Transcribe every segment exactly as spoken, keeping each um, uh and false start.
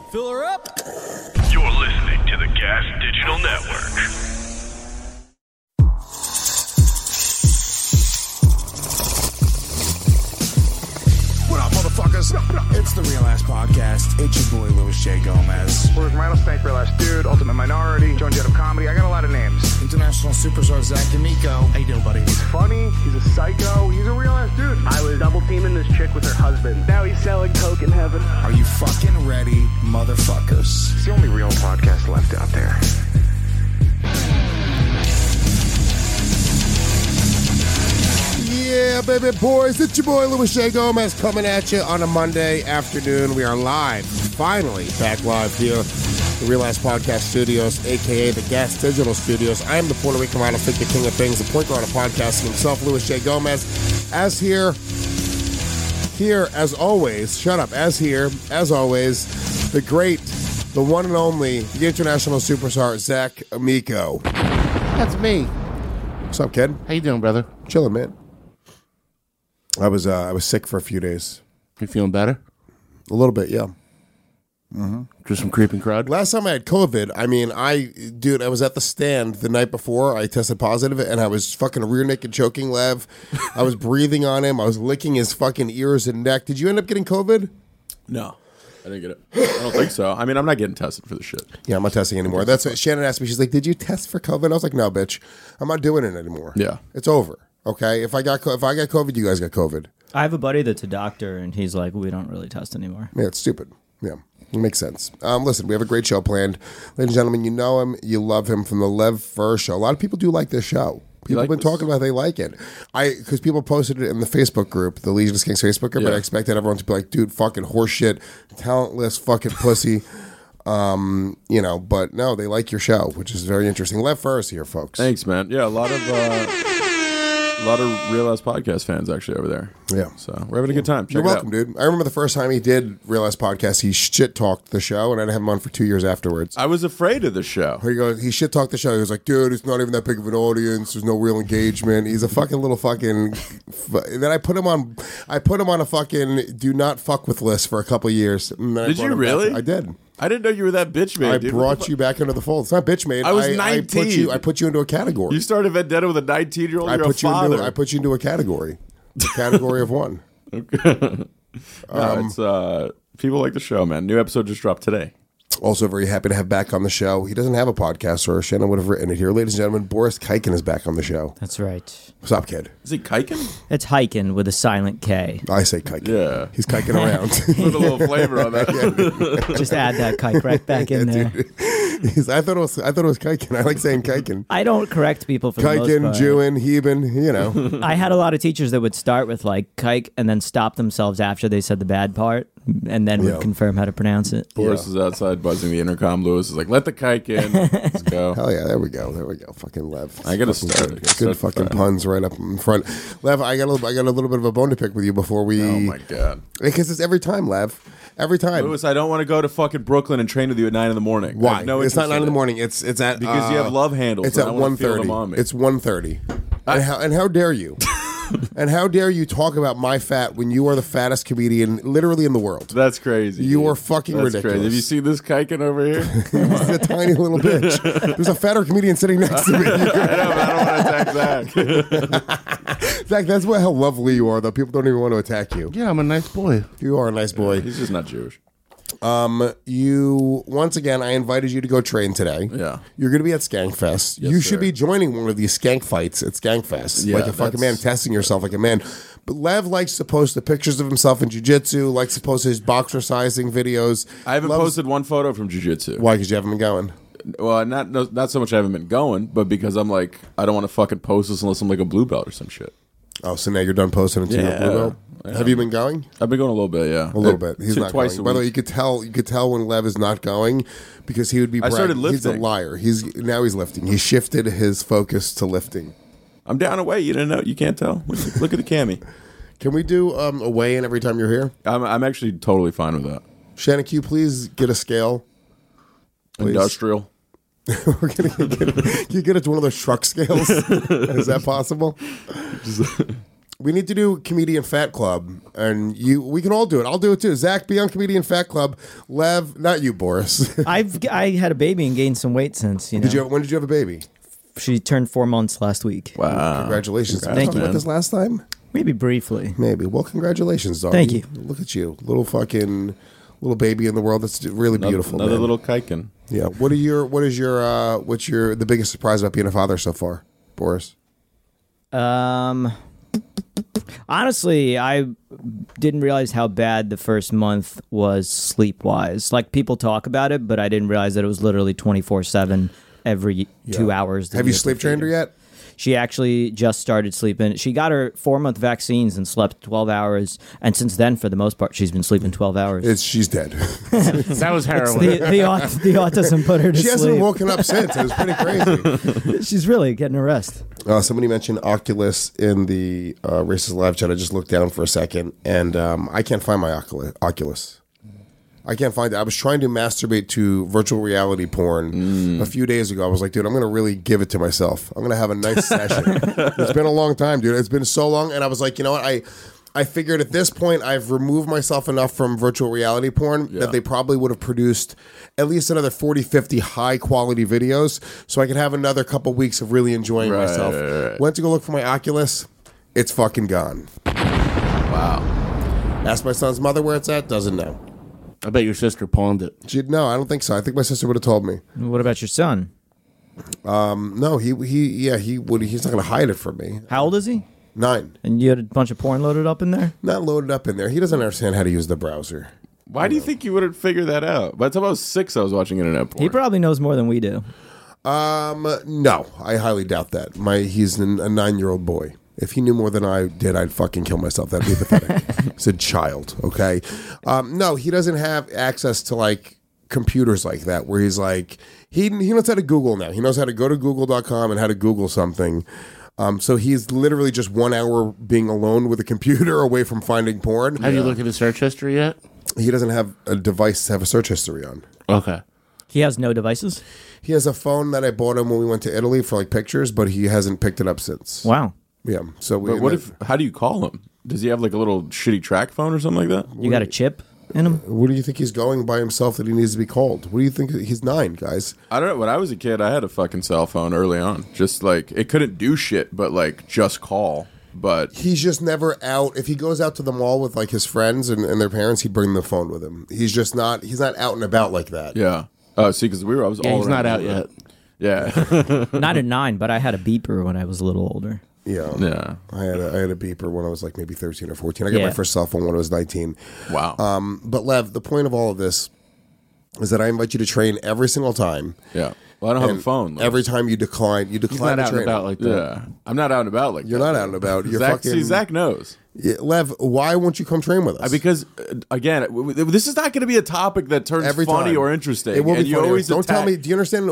Fill her up. You're listening to the Gas Digital Network. What up, motherfuckers? It's the Real Ass Podcast. It's your boy, Louis J. Gomez. Where's Rattlesnake, Real Ass Dude, Ultimate Minority, Joan Jett of Comedy. I got a lot of names. International superstar Zach D'Amico. How you doing, buddy? He's funny. He's a psycho. He's a real ass dude. I was double teaming this chick with her husband. Now he's selling coke in heaven. Are you fucking ready, motherfuckers? It's the only real podcast left out there. Yeah, baby boys, it's your boy Louis J. Gomez coming at you on a Monday afternoon. We are live, finally back live here, the Real Ass Podcast Studios, aka the Gas Digital Studios. I am the Puerto Rican Rattlesnake, the king of things, the point guard of podcasting himself, Louis J. Gomez. As here, here as always, shut up, as here, as always, the great, the one and only, the international superstar, Zach D'Amico. That's me. What's up, kid? How you doing, brother? Chilling, man. I was uh, I was sick for a few days. You feeling better? A little bit, yeah. Mm-hmm. Just some creeping crowd? Last time I had COVID, I mean, I, dude, I was at the stand the night before I tested positive, and I was fucking rear naked choking Lev. I was breathing on him. I was licking his fucking ears and neck. Did you end up getting COVID? No. I didn't get it. I don't think so. I mean, I'm not getting tested for the shit. Yeah, I'm not testing anymore. That's what Shannon asked me. She's like, "Did you test for COVID?" I was like, "No, bitch. I'm not doing it anymore. Yeah. It's over. Okay? If I got if I got COVID, you guys got COVID." I have a buddy that's a doctor, and he's like, we don't really test anymore. Yeah, it's stupid. Yeah, it makes sense. Um, listen, we have a great show planned. Ladies and gentlemen, you know him, you love him from the Lev Fur Show. A lot of people do like this show. People like have been this? talking about it, they like it. I Because people posted it in the Facebook group, the Legion of Skanks Facebook group, Yeah. and I expected everyone to be like, dude, fucking horseshit, talentless fucking pussy. Um, you know, but no, they like your show, which is very interesting. Lev Fur is here, folks. Thanks, man. Yeah, a lot of uh, a lot of Real Ass Podcast fans actually over there. Yeah. So we're having a good time. Check You're it welcome, out. dude. I remember the first time he did Realize Podcast, he shit talked the show, and I have him on for two years afterwards. I was afraid of the show. He goes, he shit talked the show. He was like, dude, it's not even that big of an audience. There's no real engagement. He's a fucking little fucking. And then I put him on. I put him on a fucking do not fuck with list for a couple years. And then I Did brought you him back. really? I did. I didn't know you were that bitch made. I dude. brought you back into the fold. It's not bitch made. I was I, I put nineteen. you. I put you into a category. You started Vendetta with a nineteen year old. I You're put a you father. into. I put you into a category. A category of one. no, Um, it's uh, people like the show, man. New episode just dropped today. Also very happy to have back on the show. He doesn't have a podcast, or Shannon would have written it here. Ladies and gentlemen, Boris Kaiken is back on the show. That's right. What's up, kid? Is it Kaiken? It's hiking with a silent K. I say Kaiken. Yeah. He's kiking around. Put a little flavor on that. Just add that kike right back in there. He's, I thought it was. I thought it was Kaiken. I like saying Kaiken. I don't correct people for the Kaiken, most part. Jewin, Heben. You know. I had a lot of teachers that would start with like kike and then stop themselves after they said the bad part and then would Yeah. confirm how to pronounce it. Boris is outside buzzing the intercom. Lewis is like, let the kike in. Let's go. Hell yeah! There we go. There we go. Fucking Lev. I gotta Fucking start. Good, I gotta good start fucking fine. puns right up in front. Lev, I got a little. I got a little bit of a bone to pick with you before we. Oh my god. Because it's every time, Lev. Every time. Lewis, I don't want to go to fucking Brooklyn and train with you at nine in the morning. I Why? have no it's not interest nine in the it. morning. It's it's at Because you uh, have love handles. It's and at I wanna one feel thirty. them on me. It's one thirty. And how and how dare you? And how dare you talk about my fat when you are the fattest comedian literally in the world? That's crazy. You dude. are fucking That's ridiculous. Crazy. Have you seen this kiking over here? He's a tiny little bitch. There's a fatter comedian sitting next to me. I know, but I don't want to attack Zach. Zach, that's what how lovely you are, though. People don't even want to attack you. Yeah, I'm a nice boy. You are a nice boy. He's just not Jewish. Um, you once again, I invited you to go train today. Yeah. You're going to be at Skankfest. Yes, you should sir. be joining one of these skank fights at Skankfest, Yeah, like a fucking man, that's- testing yourself like a man. But Lev likes to post the pictures of himself in jiu-jitsu, likes to post his boxer sizing videos. I haven't Loves- posted one photo from jiu-jitsu. Why? Because you haven't been going. Well, not no, not so much I haven't been going, but because I'm like, I don't want to fucking post this unless I'm like a blue belt or some shit. Oh, so now you're done posting until Yeah. you're blue belt? Yeah. Have you been going? I've been going a little bit, yeah. A little bit. He's Two- not twice going. a By the way, week. you could tell. You could tell when Lev is not going because he would be. I started bragging. He's a lifting. liar. He's now he's lifting. He shifted his focus to lifting. I'm down away. You didn't know. You can't tell. Look, look at the cami. Can we do um, a weigh-in every time you're here? I'm I'm actually totally fine with that. Shannon, can you please get a scale? Please. Industrial. We're gonna get, get, can you get it to one of those truck scales? Is that possible? We need to do Comedian Fat Club, and you. We can all do it. I'll do it too. Zach, be on Comedian Fat Club. Lev, not you, Boris. I've I had a baby and gained some weight since. You know, Did you? When did you have a baby? she turned four months last week. Wow. Congratulations. Did we Thank talk you. about this last time? Maybe briefly. Maybe. Well, congratulations, dog. Thank you. Look at you, little fucking little baby in the world. That's really Another, beautiful. another man. little kiken. Yeah. What are your? What is your? Uh, what's your? The biggest surprise about being a father so far, Boris? Um, honestly, I didn't realize how bad the first month was sleep-wise. Like, people talk about it, but I didn't realize that it was literally twenty-four seven every two hours. Have you sleep trained her yet? She actually just started sleeping. She got her four-month vaccines and slept twelve hours. And since then, for the most part, she's been sleeping twelve hours. It's she's dead. That was heroin. the, the, aut- the autism put her to she sleep. hasn't woken up since. It was pretty crazy. She's really getting a rest. Uh, somebody mentioned Oculus in the uh, Racist Live chat. I just looked down for a second, and um, I can't find my Oculus. Oculus. I can't find it. I was trying to masturbate to virtual reality porn Mm. a few days ago. I was like, dude, I'm going to really give it to myself. I'm going to have a nice session. It's been a long time, dude. It's been so long. And I was like, you know what? I I figured at this point, I've removed myself enough from virtual reality porn Yeah. that they probably would have produced at least another forty, fifty high quality videos so I could have another couple weeks of really enjoying Right, myself. right, right. Went to go look for my Oculus. It's fucking gone. Wow. Asked my son's mother where it's at. Doesn't know. I bet your sister pawned it. She, no, I don't think so. I think my sister would have told me. What about your son? No, he he yeah he would. He's not going to hide it from me. How old is he? Nine, And you had a bunch of porn loaded up in there? not loaded up in there. He doesn't understand how to use the browser. Why do you think you wouldn't figure that out? By the time I was six, I was watching internet porn. He probably knows more than we do. Um, no, I highly doubt that. My he's an, a nine year old boy. If he knew more than I did, I'd fucking kill myself. That'd be pathetic. He's a child, okay? Um, no, he doesn't have access to like computers like that, where he's like he he knows how to Google now. He knows how to go to Google dot com and how to Google something. Um, so he's literally just one hour being alone with a computer away from finding porn. Have you looked at his search history yet? He doesn't have a device to have a search history on. Okay. He has no devices? He has a phone that I bought him when we went to Italy for like pictures, but he hasn't picked it up since. Wow. Yeah. So we. But what if? How do you call him? Does he have like a little shitty track phone or something like that? You got a chip in him? What do you think he's going by himself that he needs to be called? What do you think? He's nine, guys. I don't know. When I was a kid, I had a fucking cell phone early on. Just like it couldn't do shit, but like just call. But He's just never out. If he goes out to the mall with like his friends and, and their parents, he'd bring the phone with him. He's just not. He's not out and about like that. yeah. Oh, see, because we were, I was Yeah, all he's around not out the- yet. Yeah. Not at nine, but I had a beeper when I was a little older. Yeah. Yeah. I had a, I had a beeper when I was like maybe thirteen or fourteen. I got Yeah. my first cell phone when I was nineteen. Wow. Um, but Lev, the point of all of this is that I invite you to train every single time. yeah. Well, I don't have And a phone. like- Every time you decline, you He's decline not to out and train. about like that. Yeah. I'm not out and about like You're that. not out and about. You're Zach, fucking. see, Zach knows. Yeah, Lev, why won't you come train with us? Uh, Because uh, again, w- w- this is not going to be a topic that turns Every funny time. or interesting. It will and be you funny. always Don't tell attack- me. Do you understand?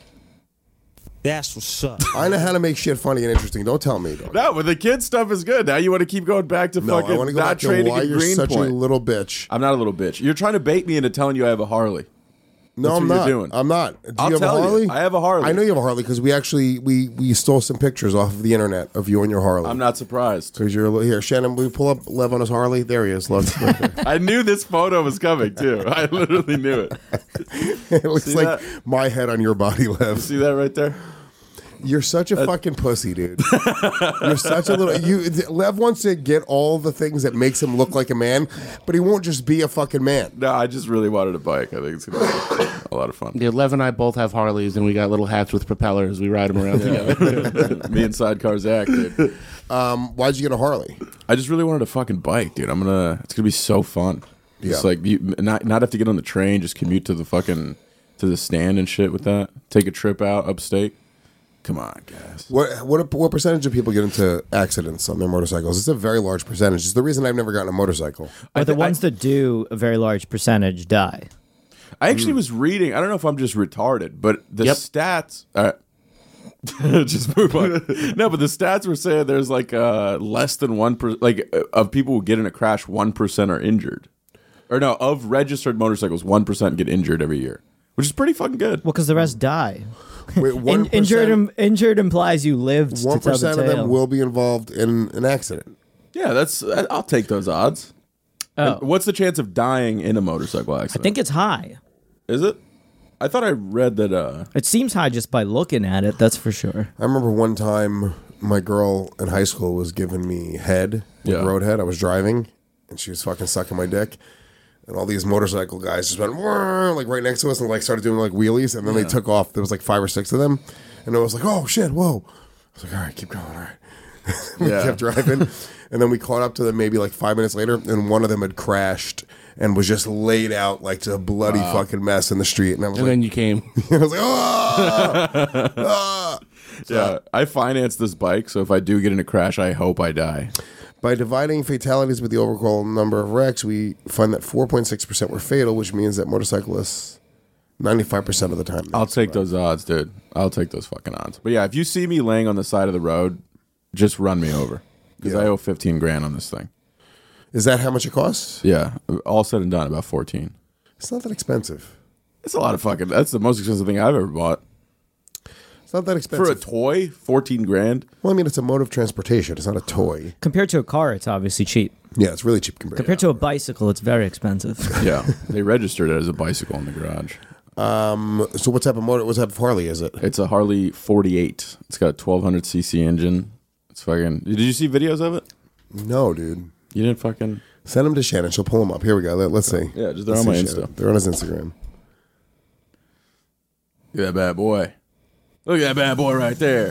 That's what's up. I know how to make shit funny and interesting. Don't tell me. Though. No, but the kid stuff is good. Now you want to keep going back to No, fucking I want to go not back to training why at you're such Greenpoint. a little bitch. I'm not a little bitch. You're trying to bait me into telling you I have a Harley. No, That's I'm what not. you're doing. I'm not. Do I'll you have tell a you. Harley? I have a Harley. I know you have a Harley because we actually we we stole some pictures off of the internet of you and your Harley. I'm not surprised. Because you're a little- here, Shannon. We pull up Lev on his Harley. There he is. Look, right there. I knew this photo was coming too. I literally knew it. It looks See like that? my head on your body, Lev. See that right there? You're such a fucking pussy, dude. You're such a little. You Lev wants to get all the things that makes him look like a man, but he won't just be a fucking man. No, I just really wanted a bike. I think it's gonna be a lot of fun. Yeah, Lev and I both have Harleys, and we got little hats with propellers. We ride them around together. Me and Sidecar Zach, dude. Um, why'd you get a Harley? I just really wanted a fucking bike, dude. I'm gonna. It's gonna be so fun. Just Yeah. like you, not not have to get on the train. Just commute to the fucking to the stand and shit with that. Take a trip out upstate. Come on, guys. What what what percentage of people get into accidents on their motorcycles? It's a very large percentage. It's the reason I've never gotten a motorcycle. But I the thi- ones that do, a very large percentage die. I actually was reading. I don't know if I'm just retarded, but the Yep. stats. All right. Just move on. No, but the stats were saying there's like uh, less than one per like uh, of people who get in a crash, one percent are injured. Or no, of registered motorcycles, one percent get injured every year, which is pretty fucking good. Well, because the rest die. Wait, In, one injured, im- injured implies you lived one to tell the percent of tale. them will be involved in an accident. Yeah, that's. I'll take those odds. Oh. And what's the chance of dying in a motorcycle accident? I think it's high. Is it? I thought I read that. Uh, It seems high just by looking at it. That's for sure. I remember one time my girl in high school was giving me head, like Yeah. road head. I was driving, and she was fucking sucking my dick. And all these motorcycle guys just went "Whoa," like right next to us and like started doing like wheelies, and then they took off. There was like five or six of them, and I was like, "Oh shit, whoa!" I was like, "All right, keep going, all right." We Yeah. kept driving, and then we caught up to them maybe like five minutes later, and one of them had crashed and was just laid out like a bloody fucking mess in the street. And I was And like, then you came. I was like, "Oh!" Ah. yeah, I financed this bike, so if I do get in a crash, I hope I die. By dividing fatalities with the overall number of wrecks, we find that four point six percent were fatal, which means that motorcyclists, ninety-five percent of the time. I'll take those odds, dude. I'll take those fucking odds. But yeah, if you see me laying on the side of the road, just run me over because Yeah. I owe fifteen grand on this thing. Is that how much it costs? Yeah, all said and done, about fourteen. It's not that expensive. It's a lot of fucking. That's the most expensive thing I've ever bought It's not that for a expensive. toy. Fourteen grand. Well, I mean, it's a mode of transportation. It's not a toy. Compared to a car, it's obviously cheap. Yeah, it's really cheap compared. Compared to a bicycle, it's very expensive. Yeah, they registered it as a bicycle in the garage. So what type of motor? What type of Harley is it? It's a Harley forty-eight. It's got a twelve hundred c c engine. It's fucking. Did you see videos of it? No, dude. You didn't fucking. Send them to Shannon. She'll pull them up. Here we go. Let, let's see. Yeah, just they're Let's on my see, Insta. Shannon. They're on his Instagram. Look at that bad boy. Look at that bad boy right there.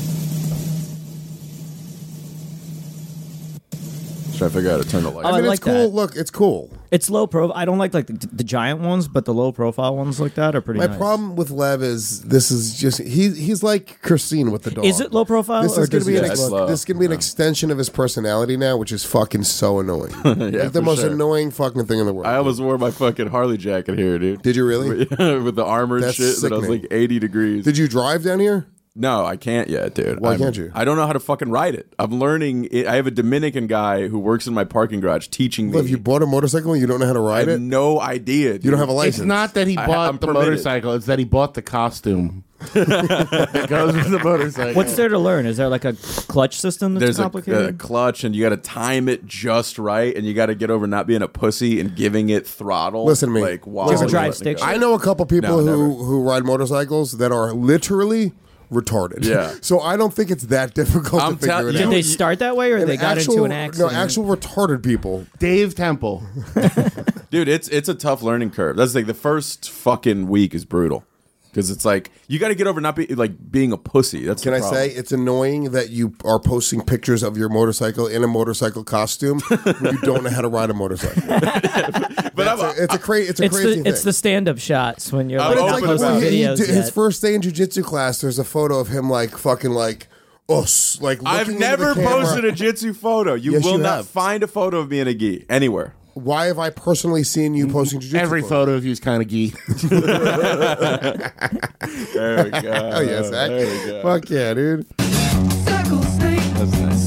Trying to figure out how to turn the lights. Oh, I I mean, like it's cool. that. Look, it's cool. It's low pro. I don't like like the, the giant ones, but the low profile ones like that are pretty My nice. problem with Lev is this is just he he's like Christine with the dog. Is it low profile? This or is going does to be it an Yeah, ex- it's low. this is going to be an Yeah. extension of his personality now, which is fucking so annoying. Yeah, like the for most sure. annoying fucking thing in the world. I almost wore my fucking Harley jacket here, dude. Did you really? With the armor and That's shit, that I was sickening. like eighty degrees. Did you drive down here? No, I can't yet, dude. Why I'm- can't you? I don't know how to fucking ride it. I'm learning. It. I have a Dominican guy who works in my parking garage teaching me. Well, if you bought a motorcycle and you don't know how to I ride have it, no idea. Dude. you don't have a license. It's not that he I- bought I'm the permitted. motorcycle. It's that he bought the costume. that goes with the motorcycle. What's there to learn? Is there like a clutch system that's There's a, complicated? a clutch, and you got to time it just right, and you got to get over not being a pussy and giving it throttle. Listen to me. Like, while Do you have a you're drive letting it stick? go. I know a couple people No, who, never. who ride motorcycles that are literally retarded. Yeah. So I don't think it's that difficult I'm to figure tell- it you- Did out. they start that way, or And they got actual- into an accident? No, actual retarded people. Dave Temple. Dude, it's it's a tough learning curve. That's like the first fucking week is brutal because it's like you got to get over not be like being a pussy. That's Can the I problem. say it's annoying that you are posting pictures of your motorcycle in a motorcycle costume when you don't know how to ride a motorcycle? But I'm, It's a, it's a, cra- it's a it's crazy the thing. it's the stand up shots when you're I'm like But it's not open like about posting when he, he videos did his yet. first day in jiu-jitsu class, there's a photo of him like fucking like us, like looking I've into never the camera. posted a jitsu photo. You Yes, will you not have. find a photo of me in a gi anywhere. Why have I personally seen you posting jiu-jitsu? Every photos? photo of you is kind of geek. There we go. Oh yeah, Zach. There we go. Fuck yeah, dude. That's nice.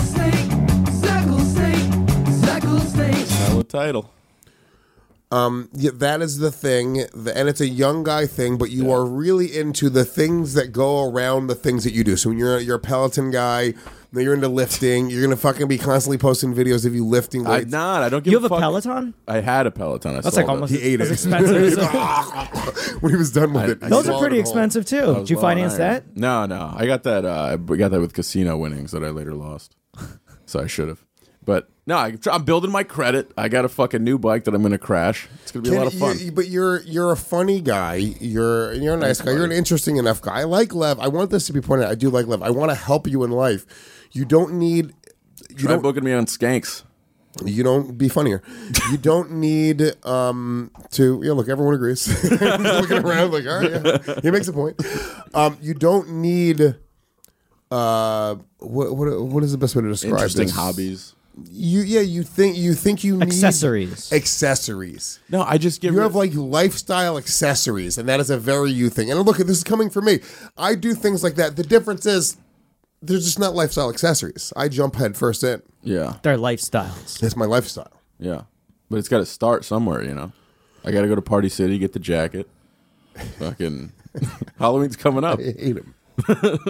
Solid title. Yeah, that is the thing, the, and it's a young guy thing. But you are really into the things that go around the things that you do. So when you're you're a Peloton guy, then you're into lifting. You're gonna fucking be constantly posting videos of you lifting I'm weights. not. I don't give You a have a fuck. Peloton? I had a Peloton. I That's sold like almost He ate as it. expensive. as- when he was done with it, he Those are swallowed pretty it whole. expensive too. Did you Well, finance iron. that? No, no. I got that. Uh, I got that with casino winnings that I later lost. So I should have. But no, I, I'm building my credit. I got a fucking new bike that I'm going to crash. It's going to be a Can- lot of fun. you- but you're you're a funny guy. You're you're a nice guy. You're an interesting enough guy. I like Lev. I want this to be pointed out. I do like Lev. I want to help you in life. You don't need. You Try don't. booking me on Skanks. You don't be funnier. You don't need um, to. Yeah, look, everyone agrees. He's looking around like, all right, yeah. He makes a point. Um, you don't need. Uh, what what what is the best way to describe Interesting this? hobbies. You yeah. You think you think you need Accessories. accessories. No, I just give You have like lifestyle accessories, and that is a very you thing. And look, this is coming from me. I do things like that. The difference is they're just not lifestyle accessories. I jump head first in. yeah, They're lifestyles. It's my lifestyle. yeah. But it's got to start somewhere, you know. I got to go to Party City, get the jacket. Fucking Halloween's coming up. I hate him.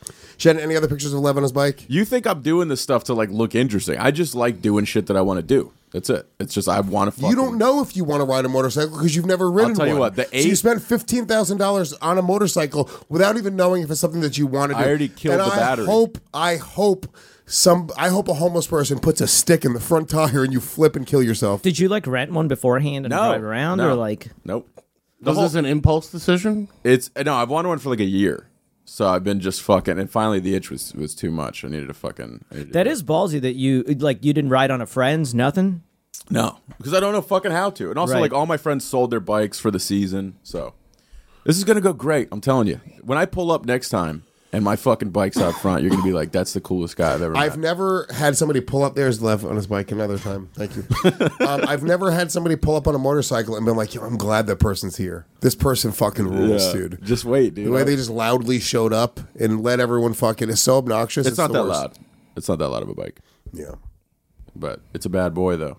Shannon, any other pictures of Lev on his bike? You think I'm doing this stuff to like look interesting? I just like doing shit that I want to do. That's it. It's just I want to. You don't know if you want to ride a motorcycle because you've never ridden I'll tell one. you what, the so you eight- spent fifteen thousand dollars on a motorcycle without even knowing if it's something that you want to do. I already killed and the I battery. Hope, I hope some. I hope a homeless person puts a stick in the front tire and you flip and kill yourself. Did you like rent one beforehand and No, drive around, no. or like? Nope. The Was whole- this an impulse decision? It's no. I've wanted one for like a year, so I've been just fucking. And finally, the itch was was too much. I needed to fucking. I needed That to- is ballsy that you like. You didn't ride on a friend's, nothing. no, because I don't know fucking how to. And also, Right. like all my friends sold their bikes for the season, so this is gonna go great. I'm telling you. When I pull up next time and my fucking bike's out front, you're gonna be like, "That's the coolest guy I've ever I've met." never had somebody pull up. There's Lev on his bike another time. Thank you. um, I've never had somebody pull up on a motorcycle and been like, "Yo, I'm glad that person's here. This person fucking rules, Yeah. dude." Just wait, dude. The way they just loudly showed up and let everyone fucking is so obnoxious. it's not the that worst. loud. It's not that loud of a bike, Yeah. but it's a bad boy though.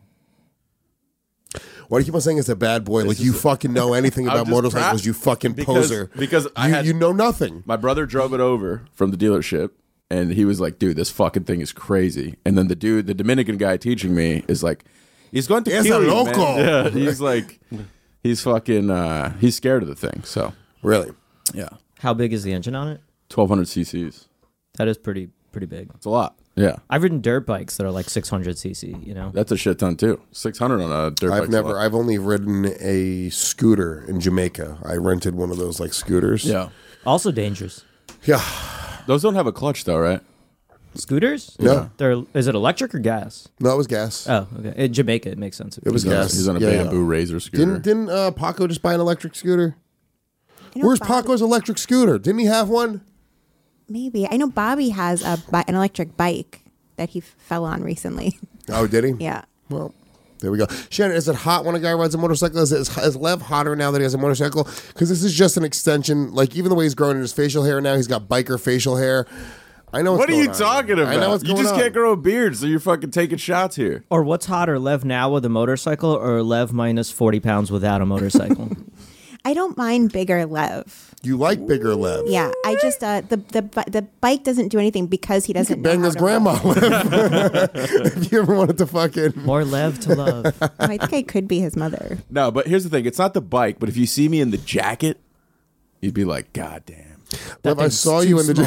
Why do you keep on saying it's a bad boy? Like you fucking know anything I'm about just motorcycles, pra- you fucking because- poser. because I you, had- you know nothing. My brother drove it over from the dealership, and he was like, "Dude, this fucking thing is crazy." And then the dude, the Dominican guy teaching me, is like, "He's going to Es kill a you, loco." man." Yeah, he's like, he's fucking, uh, he's scared of the thing. So Really? yeah, How big is the engine on it? twelve hundred cc's. That is pretty pretty big. It's a lot. Yeah, I've ridden dirt bikes that are like six hundred cc. You know. that's a shit ton too. Six hundred on a dirt bike. I've never. I've only ridden a scooter in Jamaica. I rented one of those like scooters. Yeah, Also dangerous. Yeah. those don't have a clutch though, right? Scooters? No. They're is it electric or gas? No, it was gas. Oh, okay. In Jamaica, it makes sense. It was He's on, gas. he's on a Yeah, yeah. bamboo razor scooter. Didn't didn't uh, Paco just buy an electric scooter? I know Where's Bob- Paco's electric scooter? Didn't he have one? Maybe. I know Bobby has a bi- an electric bike that he f- fell on recently. Oh, did he? Yeah. Well, there we go. Shannon, is it hot when a guy rides a motorcycle? Is, it, is, is Lev hotter now that he has a motorcycle? Because this is just an extension. Like, even the way he's growing in his facial hair now, he's got biker facial hair. I know what's What are going you on. talking about? I know what's you going just on. can't grow a beard, so you're fucking taking shots here. Or what's hotter, Lev now with a motorcycle or Lev minus forty pounds without a motorcycle? I don't mind bigger Lev. You like bigger Lev. Yeah, I just uh, the the bi- the bike doesn't do anything because he doesn't know Bang how his to grandma, roll. Lev. If you ever wanted to fucking... More Lev to love. Oh, I think I could be his mother. No, but here's the thing. It's not the bike, but if you see me in the jacket, you'd be like, God damn. Lev, I thing's saw too you in the...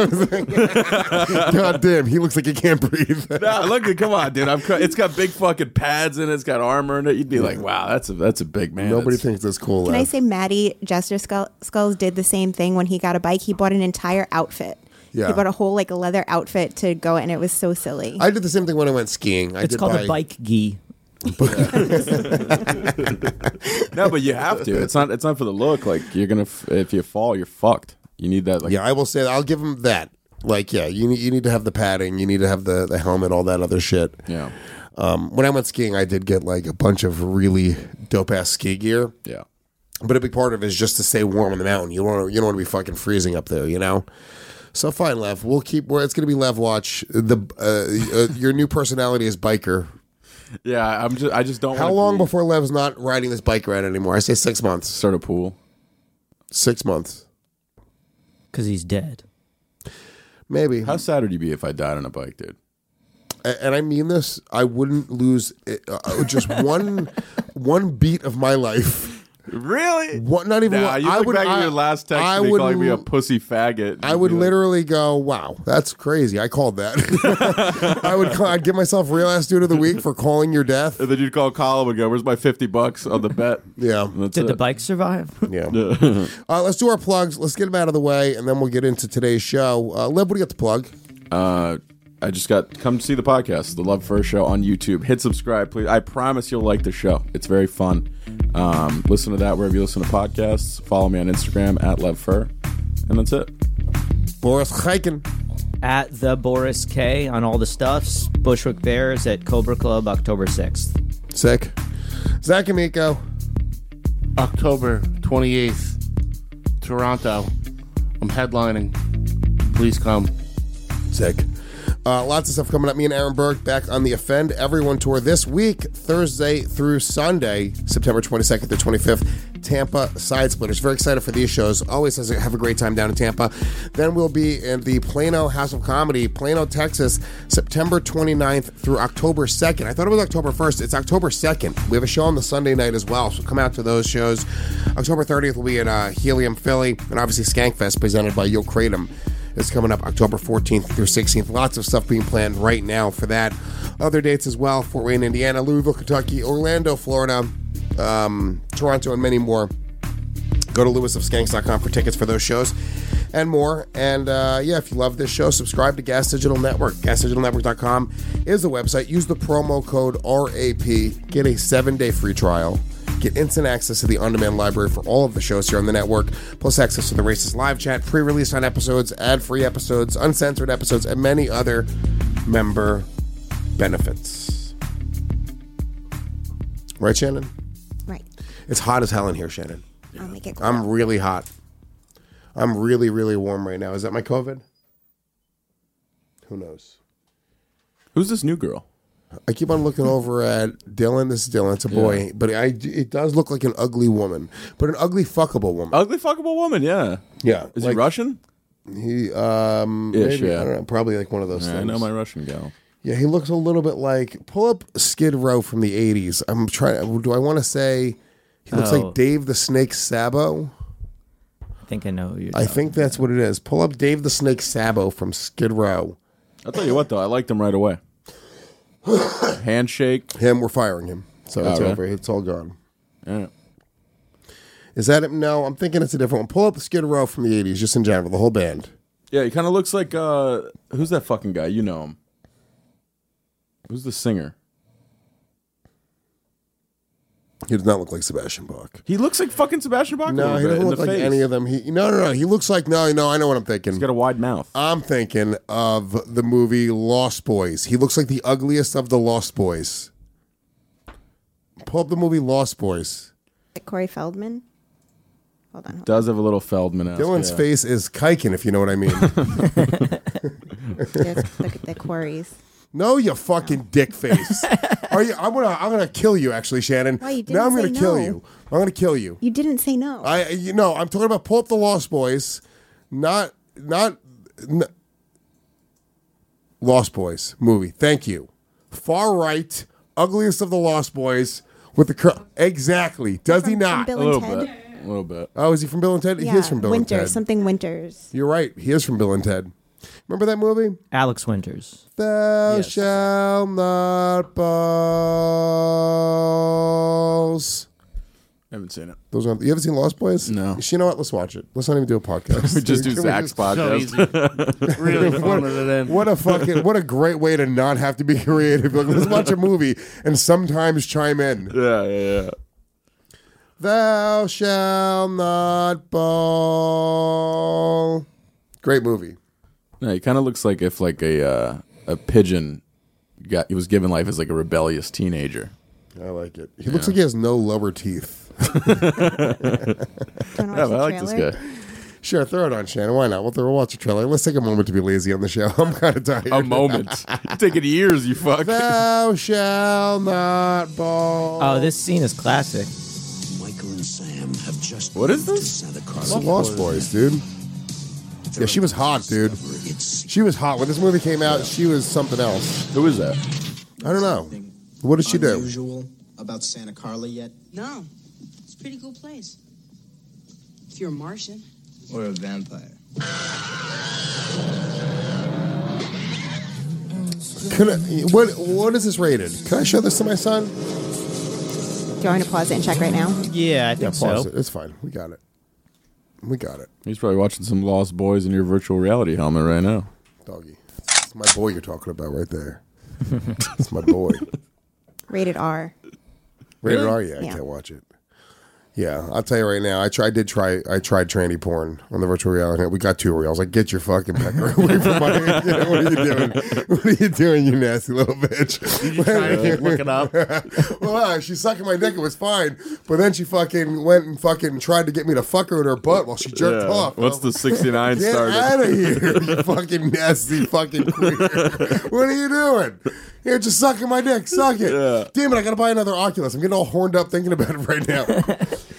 small. God damn, he looks like he can't breathe. Nah, look, come on, dude. I'm, it's got big fucking pads in it. It's got armor in it. You'd be like, wow, that's a that's a big man. Nobody That's- thinks that's cool, Can I Lev. say Maddie Jester Skull, Skulls did the same thing when he got a bike? He bought an entire outfit. Yeah. He bought a whole like leather outfit to go, and it was so silly. I did the same thing when I went skiing. I It's did called buy- a bike gi. No, but you have to. It's not. It's not for the look. Like you're gonna. f- If you fall, you're fucked. You need that. Like, Yeah, I will say that. I'll give him that. Like, yeah, you need you need to have the padding, you need to have the, the helmet, all that other shit. yeah, Um, when I went skiing, I did get like a bunch of really dope ass ski gear, yeah. but a big part of it is just to stay warm in the mountain. You don't want to, you don't want to be fucking freezing up there, you know. So fine, Lev. We'll keep. Well, it's gonna be Lev Watch. The uh, uh, your new personality is biker. Yeah, I'm just. I just don't. How wanna long be- before Lev's not riding this bike around anymore? I say six months. start a pool? Six months, Because he's dead. maybe. How sad would you be if I died on a bike, dude? A- and I mean this. I wouldn't lose uh, just one one beat of my life. Really? What? Not even. Nah, one, you I look would. back I, at your last text I to me would. calling me a pussy faggot. I You'd would be like- literally go, "Wow, that's crazy." I called that. I would. Call, I'd give myself real ass dude of the week for calling your death. And then you'd call Colin and go, "Where's my fifty bucks on the bet?" Yeah, And that's Did the it. bike survive? yeah. uh, let's do our plugs. Let's get them out of the way, and then we'll get into today's show. Uh, Liv, what do you got to plug? Uh, I just got come see the podcast, the Love Fur Show on YouTube. Hit subscribe, please. I promise you'll like the show. It's very fun. Um, listen to that wherever you listen to podcasts. Follow me on Instagram at Love Fur, and that's it. Boris Chaikin. At the Boris K on all the stuffs. Bushwick Bears at Cobra Club October sixth. Sick. Zach Amico. October twenty-eighth, Toronto. I'm headlining. Please come. Sick. Uh, lots of stuff coming up. Me and Aaron Burke back on the Offend Everyone tour this week, Thursday through Sunday, September twenty-second to twenty-fifth. Tampa Side Splitters. Very excited for these shows. Always has a, have a great time down in Tampa. Then we'll be in the Plano House of Comedy, Plano, Texas, September twenty-ninth through October second. I thought it was October first. It's October second. We have a show on the Sunday night as well, so come out to those shows. October thirtieth will be in uh, Helium, Philly, and obviously Skankfest presented by Yo Kratom. It's coming up October fourteenth through sixteenth. Lots of stuff being planned right now for that. Other dates as well: Fort Wayne, Indiana, Louisville, Kentucky, Orlando, Florida, um, Toronto, and many more. Go to lewis of skanks dot com for tickets for those shows and more. And uh, yeah, if you love this show, subscribe to Gas Digital Network. gas digital network dot com is the website. Use the promo code R A P. Get a seven-day free trial. Get instant access to the on-demand library for all of the shows here on the network, plus access to the Racist live chat, pre-release on episodes, ad-free episodes, uncensored episodes, and many other member benefits. Right, Shannon? Right. It's hot as hell in here, Shannon. I'll make it cool. I'm really hot. I'm really, really warm right now. Is that my COVID? Who knows? Who's this new girl? I keep on looking over at Dylan. This is Dylan. It's a boy. Yeah. But I, it does look like an ugly woman. But an ugly, fuckable woman. Ugly fuckable woman, yeah. Yeah. Is like, he Russian? He, um, Ish, maybe, yeah. I don't know. Probably like one of those Yeah, things. I know my Russian gal. Yeah, he looks a little bit like, pull up Skid Row from the eighties. I'm trying, do I want to say he looks Oh. like Dave the Snake Sabo? I think I know who you're I talking think that's what it is. Pull up Dave the Snake Sabo from Skid Row. I'll tell you what, though. I liked him right away. Handshake. Him, we're firing him. So Oh, it's really? over. It's all gone. Yeah. Is that it? No, I'm thinking it's a different one. Pull up the Skid Row from the eighties, just in general, the whole band. Yeah, he kind of looks like, uh, who's that fucking guy? You know him. Who's the singer? He does not look like Sebastian Bach. He looks like fucking Sebastian Bach. a No, little he bit doesn't in look the like face. any of them. He no, no, no. He looks like no, no. I know what I'm thinking. He's got a wide mouth. I'm thinking of the movie Lost Boys. He looks like the ugliest of the Lost Boys. Pull up the movie Lost Boys. Corey Feldman. Hold on. Hold on. Does have a little Feldman. Dylan's face is kiking, if you know what I mean. Just look at the quarries. No, you fucking dick face. Are you? I'm gonna. I'm gonna kill you. Actually, Shannon. Why, you didn't now I'm gonna say kill no. you. I'm gonna kill you. You didn't say no. I. You know. I'm talking about pull up the Lost Boys, not not. N- Lost Boys movie. Thank you. Far right, ugliest of the Lost Boys with the cur- exactly. Does From- he from not? Bill A little and Ted? bit. A little bit. Oh, is he from Bill and Ted? Yeah, He is from Bill Winters, and Ted. something Winters. You're right. He is from Bill and Ted. Remember that movie? Alex Winters. Thou Yes. shalt not balls. I haven't seen it. Those are, you haven't seen Lost Boys? No. You know what? Let's watch it. Let's not even do a podcast. We just do Can we Zach's just- podcast. Really what, phoning it in. what a fucking what a great way to not have to be creative. Like, let's watch a movie and sometimes chime in. Yeah, yeah, yeah. Thou shalt not ball. Great movie. No, he kind of looks like if like a uh, a pigeon got he was given life as like a rebellious teenager. I like it. He looks like he has no lower teeth. Do you wanna watch Yeah, but the I like this trailer? guy. Sure, throw it on, Shannon. Why not? We'll, throw, we'll watch a trailer. Let's take a moment to be lazy on the show. I'm kind of tired. A moment. You taking years, you fuck. Thou shalt not ball. Oh, this scene is classic. Michael and Sam have just What is moved this? to Santa It's Cruz. Lost Boys, dude. Yeah, she was hot, dude. She was hot. When this movie came out, she was something else. Who is that? I don't know. What did she do? Unusual about Santa Carla yet? No, it's a pretty cool place. If you're a Martian. Or a vampire? Can I, what what is this rated? Can I show this to my son? Do you want me to pause it and check right now? Yeah, I Yeah, think pause so. it. It's fine. We got it. We got it. He's probably watching some Lost Boys in your virtual reality helmet right now. Doggy. It's my boy you're talking about right there. It's my boy. Rated R. Rated Really? R, yeah, I Yeah. can't watch it. Yeah, I'll tell you right now. I tried. Did try. I tried tranny porn on the virtual reality. We got two reels. Like, get your fucking pecker away from my. You know, what are you doing? What are you doing, you nasty little bitch? Did you try to look it up? Well, uh, she's sucking my dick. It was fine, but then she fucking went and fucking tried to get me to fuck her in her butt while she jerked Yeah. off. Once the sixty-nine Get started. out of here, you fucking nasty fucking queer. What are you doing? Here, just sucking my dick. Suck it. Yeah. Damn it, I gotta buy another Oculus. I'm getting all horned up thinking about it right now.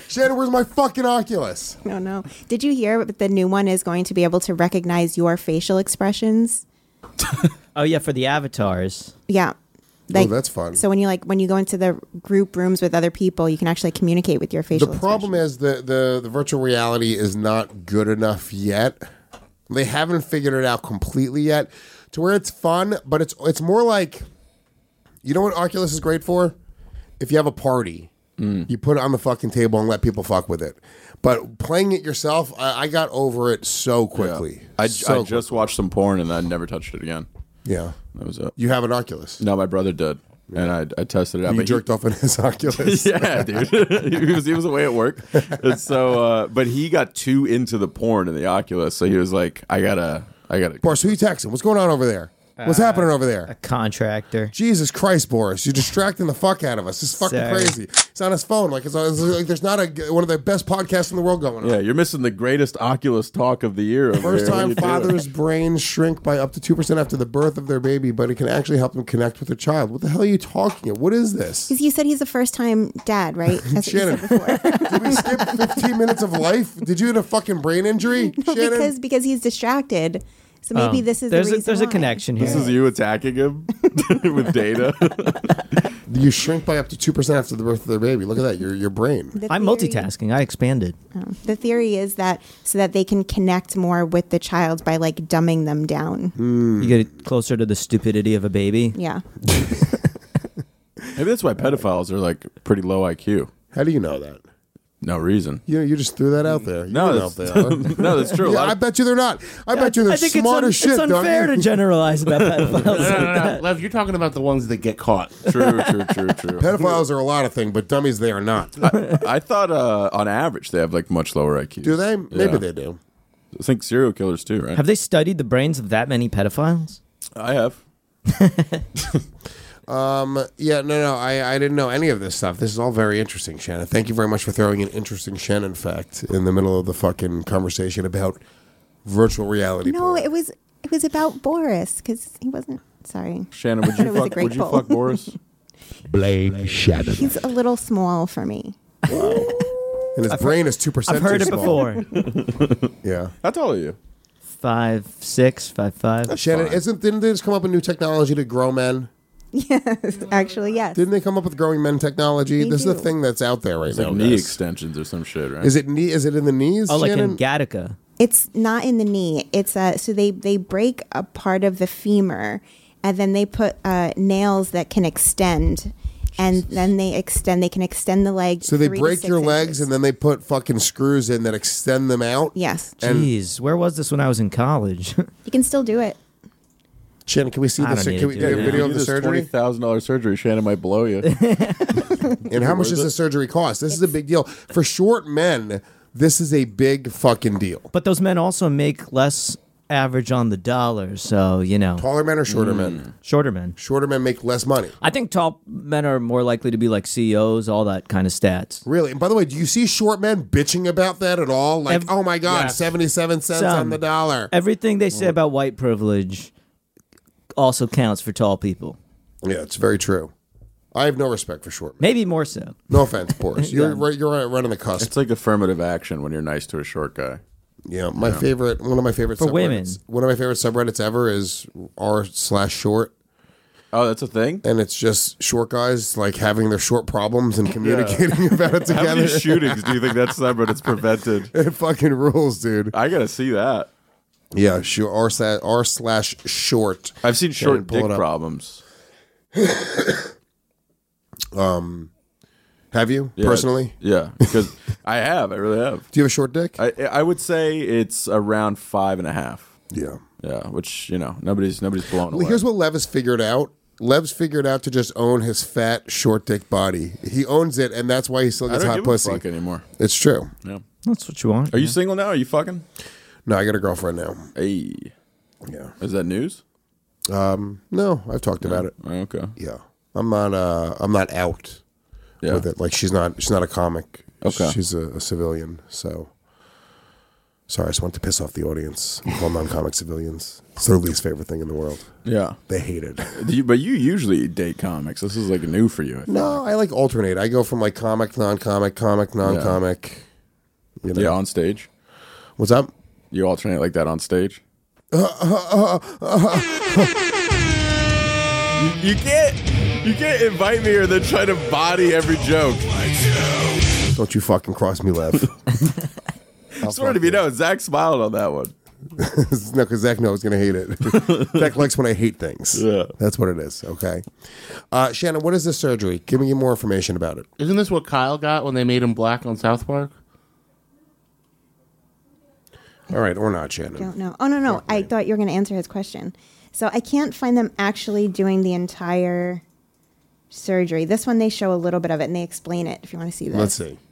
Shannon, where's my fucking Oculus? No, no. Did you hear that the new one is going to be able to recognize your facial expressions? Oh yeah, for the avatars. Yeah. Oh, that's fun. So when you like when you go into the group rooms with other people, you can actually communicate with your facial The problem is the, the, the virtual reality is not good enough yet. They haven't figured it out completely yet to where it's fun, but it's it's more like, you know what Oculus is great for? If you have a party, mm. you put it on the fucking table and let people fuck with it. But playing it yourself, I, I got over it so quickly. Yeah. I, so I just watched some porn and I never touched it again. Yeah. That was it. You have an Oculus? No, my brother did. And I, I tested it out. You but jerked he, off in his Oculus. Yeah, dude. he, was, he was away at work. And so, uh, but he got too into the porn in the Oculus. So he was like, I gotta, I gotta. Boris, who you texting? What's going on over there? What's Uh, happening over there? A contractor. Jesus Christ, Boris! You're distracting the fuck out of us. This is fucking Sorry. crazy. He's on his phone, like it's, it's like there's not a one of the best podcasts in the world going on. Yeah, you're missing the greatest Oculus talk of the year. Over First here. What are time you doing? fathers' brains shrink by up to two percent after the birth of their baby, but it can actually help them connect with their child. What the hell are you talking about? What is this? Because you said he's a first time dad, right? That's what you Shannon, said before. did we skip fifteen minutes of life? Did you have a fucking brain injury, No, Shannon? because because he's distracted. So maybe Oh, this is there's the a, reason there's a why. connection here. This is you attacking him with data. You shrink by up to two percent after the birth of their baby. Look at that, your your brain. The I'm theory- multitasking. I expanded. Oh. The theory is that so that they can connect more with the child by like dumbing them down. You get closer to the stupidity of a baby. Yeah. Maybe that's why pedophiles are like pretty low I Q. How do you know that? No reason. You you just threw that out there. You No, don't know if that's, they are. no, that's true. A Yeah, lot I of- bet you they're not. I bet you they're I think smart it's, as un- shit. it's don't unfair you? to generalize about pedophiles. No, like no, no, that. Lev, you're talking about the ones that get caught. True, true, true, true. Pedophiles are a lot of things, but dummies they are not. I, I thought uh, on average they have like much lower I Qs. Do they? Maybe Yeah. they do. I think serial killers too, right? Have they studied the brains of that many pedophiles? I have. Um, yeah, no, no, I, I didn't know any of this stuff. This is all very interesting, Shannon. Thank you very much for throwing an interesting Shannon fact in the middle of the fucking conversation about virtual reality. No, porn. it was it was about Boris because he wasn't. Sorry. Shannon, would It you was a fuck? great Would you poll. fuck Boris? Blame Shannon. He's a little small for me. And his brain is two percent. I've heard too it small. before. Yeah, How tall are you? Five, six, five, five. Shannon, isn't didn't they just come up with new technology to grow men? Yes, actually, yes. Didn't they come up with growing men technology? They this is a do. thing that's out there right It's now. like knee guys. extensions or some shit, right? Is it knee? Is it in the knees? Oh, like Shannon? in Gattaca. It's not in the knee. It's uh so they they break a part of the femur, and then they put uh, nails that can extend, and then they extend. They can extend the leg. So they three to break six your inches. legs and then they put fucking screws in that extend them out. Yes, And Jeez, where was this when I was in college? you can still do it. Shannon, can we see I this? don't need Can to we do get a that. video You of the do this twenty surgery? thousand dollar surgery. Shannon might blow you. And how much does the surgery cost? This is a big deal for short men. This is a big fucking deal. But those men also make less average on the dollar, so you know, Taller men or shorter Mm. men? shorter men. Shorter men make less money. I think tall men are more likely to be like C E Os, all that kind of stats. Really? And by the way, do you see short men bitching about that at all? Like, Ev- oh my God, Yes. seventy-seven cents Some. on the dollar. Everything they say about white privilege also counts for tall people. Yeah, it's very true. I have no respect for short men. Maybe more so. No offense, Boris. You're Yeah. right, you're right, right on the cusp. It's like affirmative action when you're nice to a short guy. Yeah, my favorite, one of my favorite For subreddits. women. One of my favorite subreddits ever is r slash short, Oh, that's a thing? and it's just short guys like having their short problems and communicating about it How many together. shootings do you think that's subreddit's prevented? It fucking rules, dude. I gotta see that. Yeah, sure. R slash r slash short. I've seen Shannon, short pull dick it up. problems. Um, have you Yeah. personally? Yeah, because I have. I really have. Do you have a short dick? I I would say it's around five and a half. yeah. Yeah, which you know nobody's nobody's blown Well, away. here's what Lev has figured out. Lev's figured out to just own his fat, short dick body. He owns it, and that's why he still I gets don't hot give pussy. a fuck anymore. It's true. Yeah. That's what you want. Are you single now? Are you fucking? No, I got a girlfriend now. Hey, Yeah. is that news? Um, no, I've talked about it. Oh, okay. Yeah, I'm not. Uh, I'm not out Yeah. with it. Like she's not. She's not a comic. Okay. She's a, a civilian. So. Sorry, I just want to piss off the audience. We call non-comic civilians. It's their least favorite thing in the world. Yeah. They hate it. You, but you usually date comics. This is like new for you. I think. No, I like alternate. I go from like comic, non-comic, comic, non-comic. Yeah, you know. Yeah, on stage. What's up? You alternate like that on stage? Uh, uh, uh, uh, you, you can't you can't invite me or then try to body every joke. Don't you fucking cross me, Lev. I swear to be no, Zach smiled on that one. No, because Zach knows he's going to hate it. Zach likes when I hate things. Yeah. That's what it is, okay? Uh, Shannon, what is this surgery? Give me more information about it. Isn't this what Kyle got when they made him black on South Park? All right, or not, Shannon. Don't know. Oh, no, no. I thought you were going to answer his question. So I can't find them actually doing the entire surgery. This one, they show a little bit of it, and they explain it, if you want to see this. Let's see.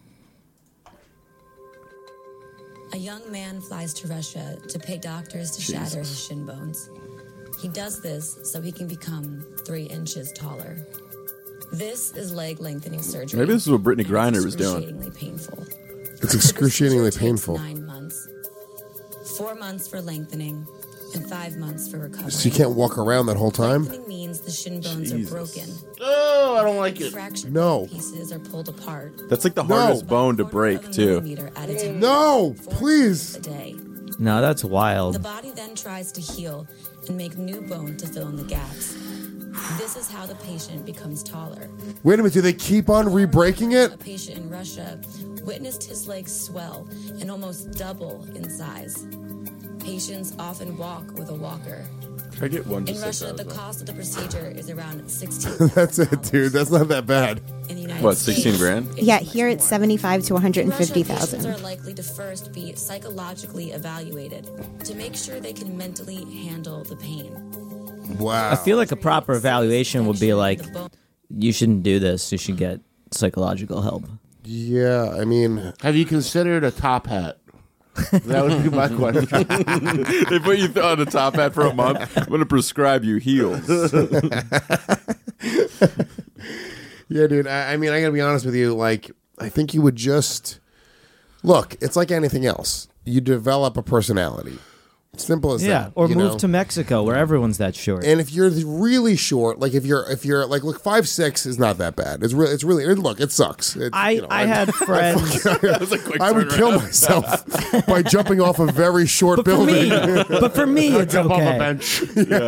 A young man flies to Russia to pay doctors to Jesus. shatter his shin bones. He does this so he can become three inches taller. This is leg lengthening surgery. Maybe this is what Brittany and Griner it's was doing. Excruciatingly painful. It's excruciatingly The procedure takes painful. Nine months, four months for lengthening, and five months for recovery. So you can't walk around that whole time? Lengthening means the shin bones Jesus. are broken. Oh, I don't like it. Fraction No. pieces are pulled apart. That's like the No. hardest bone to break Quarter of a too. millimeter at a time. No, Four please. a day. No, that's wild. The body then tries to heal and make new bone to fill in the gaps. This is how the patient becomes taller. Wait a minute, do they keep on re-breaking A it? patient in Russia witnessed his legs swell and almost double in size. Patients often walk with a walker. Can I get one to In six Russia, hours, the though? cost of the procedure is around sixteen. That's it, dude. That's not that bad. In the United What, States, sixteen grand? it is Yeah, much here it's more. seventy-five to one hundred In Russia, fifty patients thousand. are likely to first be psychologically evaluated to make sure they can mentally handle the pain. Wow. I feel like a proper evaluation would be like, you shouldn't do this. You should get psychological help. Yeah, I mean, Have you considered a top hat? That would be my question. They put you on a top hat for a month. I'm going to prescribe you heels. yeah, dude. I, I mean, I gotta be honest with you. Like, I think you would just look. It's like anything else. You develop a personality. Simple as Yeah, that. or you move know? to Mexico where everyone's that short. And if you're really short, like if you're if you're like look five six is not that bad. It's really it's really it, look it sucks. It, I, you know, I had friends. I would kill myself by jumping off a very short But for building. me, but for me, it's Jump off a okay. bench.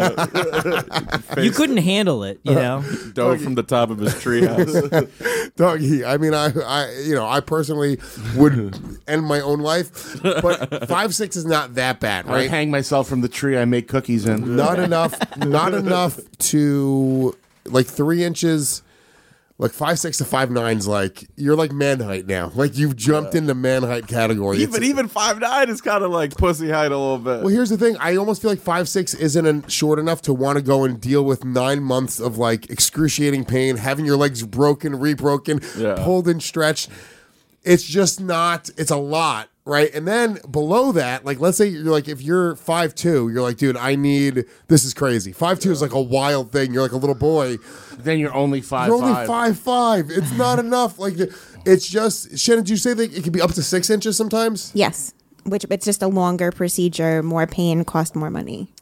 You couldn't handle it, you know. Dove from the top of his treehouse. Doggy, I mean, I, I, you know, I personally would end my own life, but five six is not that bad, I right? hang myself from the tree I make cookies in. Not enough, not enough to like three inches, like five six to five nine's like you're like man height now. Like you've jumped into man height category. Even It's- even five nine is kind of like pussy height a little bit. Well, here's the thing. I almost feel like five six isn't an- short enough to want to go and deal with nine months of like excruciating pain, having your legs broken, rebroken, Yeah. pulled and stretched. It's just not. It's a lot, right? And then below that, like let's say you're like if you're five two, you're like, dude, I need. This is crazy. Five two is like a wild thing. You're like a little boy. Then you're only five You're only five. five five. It's not enough. Like it's just. Shannon, did you say that it could be up to six inches sometimes? Yes, which it's just a longer procedure, more pain, cost more money.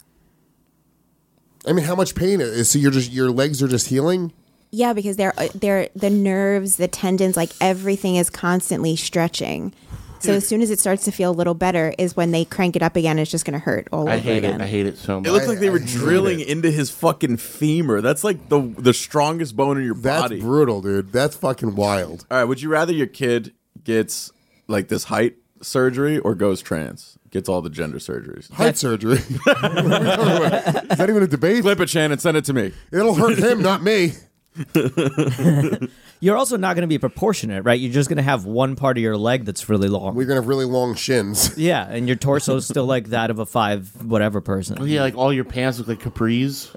I mean, how much pain is? So you're just your legs are just healing. Yeah, because they're they're the nerves, the tendons, like everything is constantly stretching. So as soon as it starts to feel a little better is when they crank it up again. It's just going to hurt all I over hate again. it. I hate it so much. It looked like they were I hate drilling it. into his fucking femur. That's like the the strongest bone in your That's body. brutal, dude. That's fucking wild. All right, would you rather your kid gets like this height surgery or goes trans? Gets all the gender surgeries. Height surgery. What are we talking about? Is that even a debate? Clip it, Shannon. Send it to me. It'll hurt him, not me. You're also not going to be proportionate, right? You're just going to have one part of your leg that's really long. We're gonna have really long shins. Yeah, and your torso is still like that of a five whatever person. Oh, yeah, like all your pants look like capris.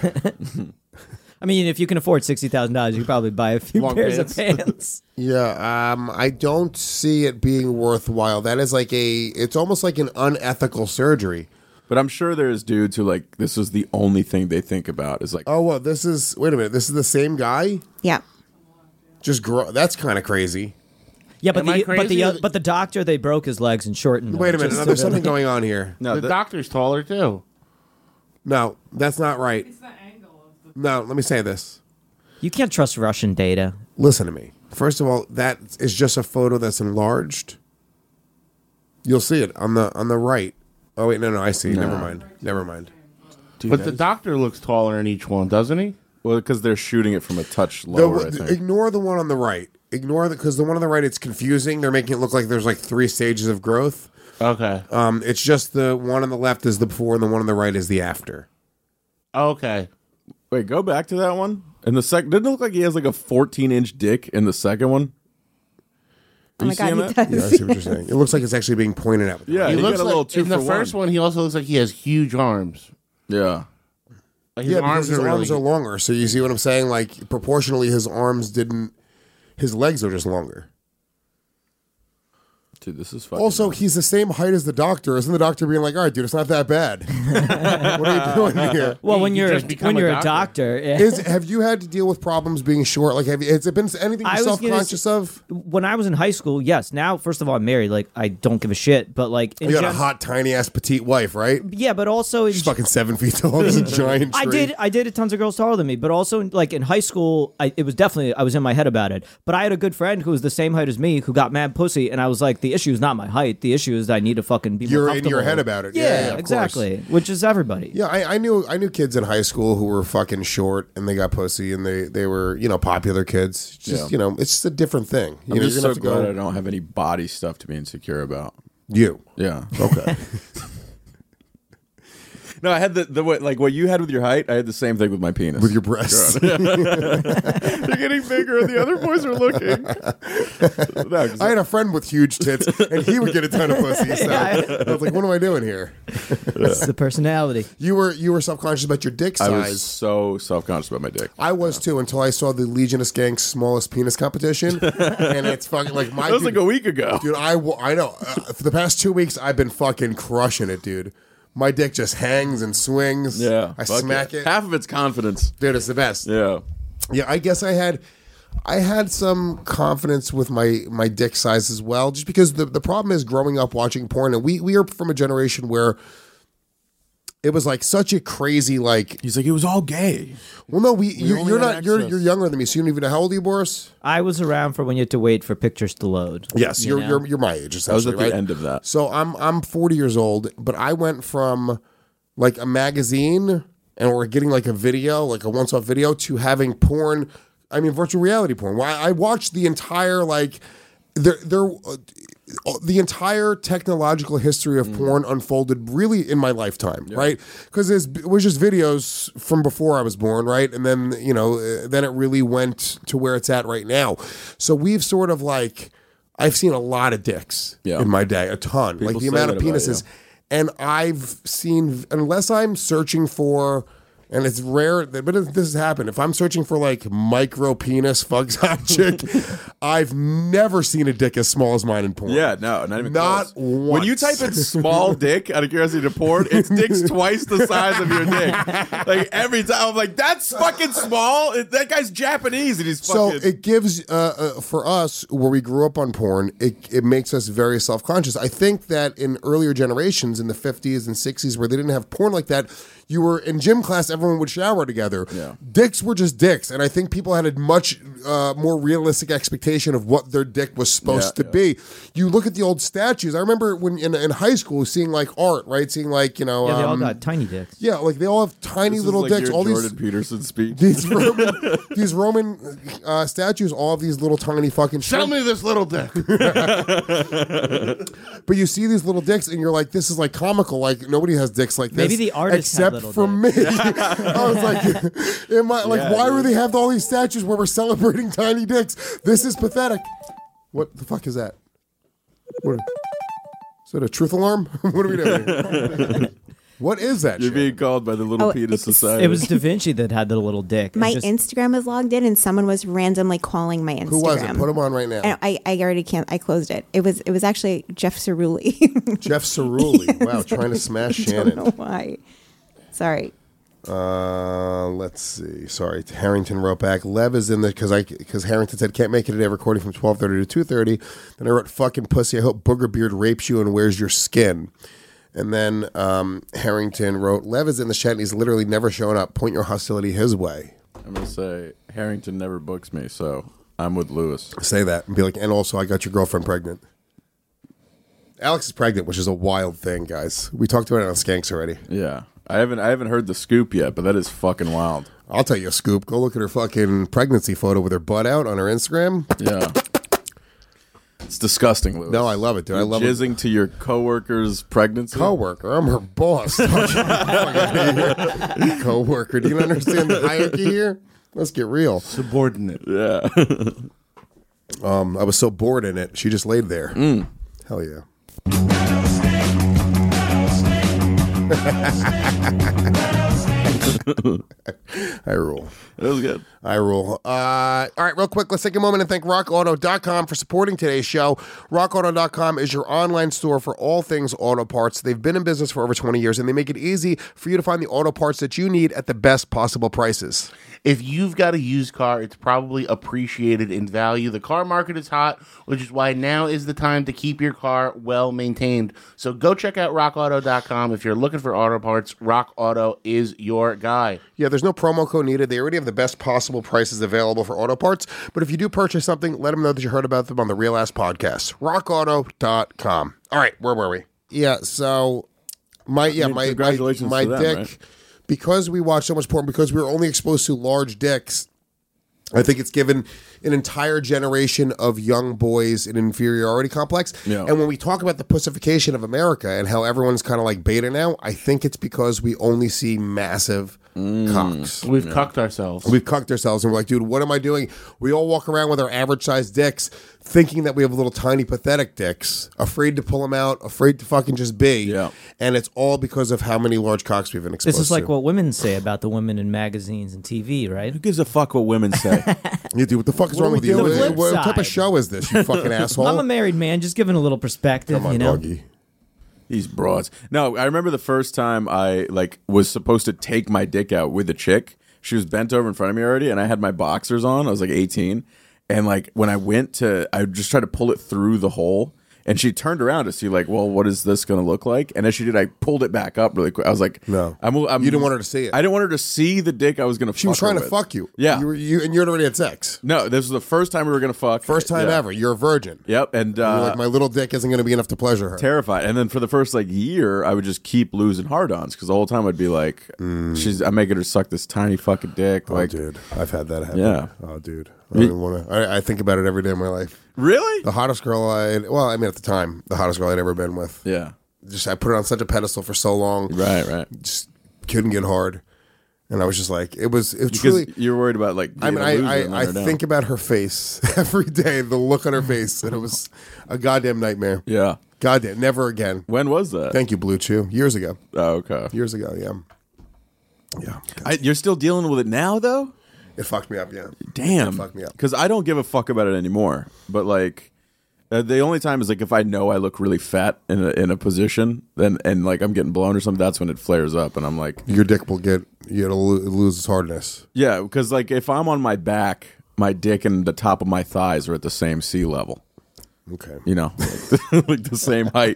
I mean, if you can afford sixty thousand dollars, you could probably buy a few Long pairs pants. of pants. Yeah, um, I don't see it being worthwhile. That is like a. It's almost like an unethical surgery. But I'm sure there's dudes who like this is the only thing they think about is like, Oh well, this is. Wait a minute. This is the same guy. Yeah. Just grow. That's kind of crazy. Yeah, but Am I the but crazy the or uh, the- but the doctor they broke his legs and shortened them. Wait a minute. just No, so there's that- something going on here. No, the that- doctor's taller too. No, that's not right. It's the angle of the. No, let me say this. You can't trust Russian data. Listen to me. First of all, that is just a photo that's enlarged. You'll see it on the on the right. Oh wait, no, no, I see. No. Never mind. Never mind. Dude, But that the is- doctor looks taller in each one, doesn't he? Well, because they're shooting it from a touch The- lower. I the- think. ignore the one on the right. Ignore the because the one on the right it's confusing. They're making it look like there's like three stages of growth. Okay. Um, it's just the one on the left is the before and the one on the right is the after. Okay. Wait, go back to that one. And the second didn't it look like he has like a fourteen inch dick in the second one. Oh Are my you God, seeing he that? does. Yeah, I see what you're saying. It looks like it's actually being pointed at. Yeah, he he looks got a like little two in the for first one. He also looks like he has huge arms. Yeah. Like his Yeah, because arms his are arms really. are longer. So you see what I'm saying? Like proportionally, his arms didn't. His legs are just longer. Dude, this is fucking. Also, he's the same height as the doctor. Isn't the doctor being like, "All right, dude, it's not that bad"? What are you doing here? Well, when You you're just become when a you're a doctor. doctor, yeah. Is have you had to deal with problems being short? Like, have you? Has it been anything I you're was gonna self-conscious of? when I was in high school, yes. Now, first of all, I'm married. Like, I don't give a shit. But like, in You got a gen- hot, tiny ass petite wife, right? yeah. But also, in She's fucking seven feet tall. It's a giant tree. I did. I dated tons of girls taller than me, but also like in high school, I, it was definitely I was in my head about it. But I had a good friend who was the same height as me who got mad pussy, and I was like, the issue is not my height. The issue is that I need to fucking be You're more in comfortable. your head about it. Yeah, Yeah, yeah, of course. exactly. Which is everybody. Yeah, I, I knew I knew kids in high school who were fucking short and they got pussy and they, they were you know popular kids. It's just Yeah. you know, it's just a different thing. You I'm know, just you're so gonna have glad to I go. don't have any body stuff to be insecure about. You Yeah. okay? No, I had the, the what like what you had with your height. I had the same thing with my penis. With your breasts. They're getting bigger, and the other boys are looking. No, 'cause I had a friend with huge tits, and he would get a ton of pussy. So I was like, "What am I doing here?" It's the personality. You were you were self conscious about your dick I size. was so self conscious about my dick. I was too until I saw the Legionist Gang's smallest penis competition, and it's fucking like my. That was dude, like a week ago. dude. I wa- I know. Uh, for the past two weeks, I've been fucking crushing it, dude. My dick just hangs and swings. Yeah, I fuck smack it. Half of it's confidence. Dude, it's the best. Yeah. Yeah, I guess I had I had some confidence with my my dick size as well, just because the the problem is growing up watching porn, and we we are from a generation where it was like such a crazy like. He's like, it was all gay. Well, no, we, you're, only you're had not you're access. you're younger than me, so you don't even know how old are you, Boris. I was around for when you had to wait for pictures to load. Yes, you you're know? you're you're my age. I was Essentially, at the right? end of that. So I'm I'm forty years old, but I went from like a magazine and we're getting like a video, like a once off video, to having porn. I mean, virtual reality porn. Why I watched the entire like there there. Uh, the entire technological history of porn unfolded really in my lifetime, right? Because it was just videos from before I was born, right? And then, you know, uh, then it really went to where it's at right now. So we've sort of like, I've seen a lot of dicks Yeah. in my day, a ton. People like the say amount of that about penises. you. And I've seen, unless I'm searching for, and it's rare, but this has happened. If I'm searching for like micro penis fucks hot chick, I've never seen a dick as small as mine in porn. Yeah, no, not even Not close. When you once. type in small dick out of curiosity to porn, it's dick's twice the size of your dick. Like every time, I'm like, that's fucking small. It- That guy's Japanese, and he's So fucking. it gives uh, uh, for us where we grew up on porn, it it makes us very self conscious. I think that in earlier generations, in the fifties and sixties, where they didn't have porn like that, you were in gym class, everyone would shower together. Yeah. Dicks were just dicks, and I think people had a much uh, more realistic expectation of what their dick was supposed Yeah, to be. You look at the old statues. I remember when in, in high school seeing like art, right? Seeing like you know, Yeah, they all um, got tiny dicks. yeah, like they all have tiny This is little like dicks. your All Jordan these Peterson speech. these Roman, these Roman uh, statues, all of these little tiny fucking. Show shrimp- me this little dick. But you see these little dicks, and you're like, "This is like comical. Like nobody has dicks like this." Maybe the artists had except little for me. I was like, "Am I like? Yeah, why dude. would they have all these statues where we're celebrating tiny dicks? This is pathetic." What the fuck is that? What? Is that a truth alarm? What are we doing here? What is that? You're shit? being called by the Little Oh, Penis it's- Society. It was Da Vinci that had the little dick. My It just- Instagram is logged in, and someone was randomly calling my Instagram. Who was it? Put him on right now. And I, I already can't. I closed it. It was it was actually Jeff Cerulli. Jeff Cerulli. Wow, trying to smash I don't know Shannon. why. Sorry. Uh, let's see. Sorry, Harrington wrote back. Lev is in the because I because Harrington said can't make it today. Recording from twelve thirty to two thirty. Then I wrote fucking pussy. I hope Booger Beard rapes you and wears your skin. And then um, Harrington wrote Lev is in the chat and he's literally never shown up. Point your hostility his way. I'm gonna say Harrington never books me, so I'm with Lewis. Say that and be like, and also I got your girlfriend pregnant. Alex is pregnant, which is a wild thing, guys. We talked about it on Skanks already. Yeah. I haven't I haven't heard the scoop yet, but that is fucking wild. I'll tell you a scoop. Go look at her fucking pregnancy photo with her butt out on her Instagram. Yeah. It's disgusting, Lewis. No, I love it, dude. I love it. Jizzing to your coworker's pregnancy. Coworker, I'm her boss. Coworker, do you understand the hierarchy here? Let's get real. Subordinate. Yeah. um, I was so bored in it. She just laid there. Mm. Hell yeah. I rule. That was good. I rule. Uh, all right, real quick, let's take a moment and thank rock auto dot com for supporting today's show. rock auto dot com is your online store for all things auto parts. They've been in business for over twenty years, and they make it easy for you to find the auto parts that you need at the best possible prices. If you've got a used car, it's probably appreciated in value. The car market is hot, which is why now is the time to keep your car well maintained. So go check out rock auto dot com. If you're looking for auto parts, Rock Auto is your guy. Yeah, there's no promo code needed. They already have the best possible prices available for auto parts. But if you do purchase something, let them know that you heard about them on the Real Ass Podcast. rock auto dot com. All right, where were we? Yeah, so my yeah, I mean, my congratulations my, to my them, dick. right? Because we watch so much porn, because we were only exposed to large dicks, I think it's given an entire generation of young boys an inferiority complex. Yeah. And when we talk about the pussification of America and how everyone's kind of like beta now, I think it's because we only see massive Mm. cocks. We've cucked ourselves. We've cucked ourselves, and we're like, dude, what am I doing? We all walk around with our average-sized dicks, thinking that we have little tiny pathetic dicks, afraid to pull them out, afraid to fucking just be. Yeah. And it's all because of how many large cocks we've been exposed This is like to. what women say about the women in magazines and T V, right? Who gives a fuck what women say? Yeah, dude, what the fuck is What wrong do we with you? do? The What, flip what type side. of show is this, you fucking asshole? I'm a married man, just giving a little perspective, Come on, you know. doggy. These broads. No, I remember the first time I like was supposed to take my dick out with a chick. She was bent over in front of me already, and I had my boxers on. I was like eighteen, and like when I went to, I just tried to pull it through the hole, and she turned around to see like, well, what is this going to look like? And as she did, I pulled it back up really quick. I was like, No. I'm, I'm, You didn't want her to see it. I didn't want her to see the dick I was going to. She was trying to fuck you. Yeah. You, were, you And you had already had sex. No, this was the first time we were going to fuck. First time Yeah. ever. You're a virgin. Yep, and You're uh, like, my little dick isn't going to be enough to pleasure her. terrified. And then for the first like year, I would just keep losing hard-ons because the whole time I'd be like, "She's, I'm making her suck this tiny fucking dick." Oh, like, dude. I've had that happen. Yeah. Oh, dude. I don't even want to. I, I think about it every day of my life. really? The hottest girl I, well, I mean, at the time, the hottest girl I'd ever been with. Yeah. Just, I put her on such a pedestal for so long. Right. Right. Just couldn't get hard. And I was just like, it was, it was Because truly. you're worried about like. I being mean, a loser I, and I, I letting her down. think about her face every day, the look on her face, and it was a goddamn nightmare. Yeah. Goddamn, never again. When was that? Thank you, Blue Chew. Years ago. Oh, okay. Years ago, yeah. Yeah. I, you're still dealing with it now, though. It fucked me up, yeah. Damn. It fucked me up. Because I don't give a fuck about it anymore. But like, uh, the only time is like if I know I look really fat in a in a position, then and like I'm getting blown or something. That's when it flares up, and I'm like, Your dick will get, you'll lo- lose its hardness. yeah. Because like if I'm on my back, my dick and the top of my thighs are at the same sea level. Okay. You know, like, like the same height.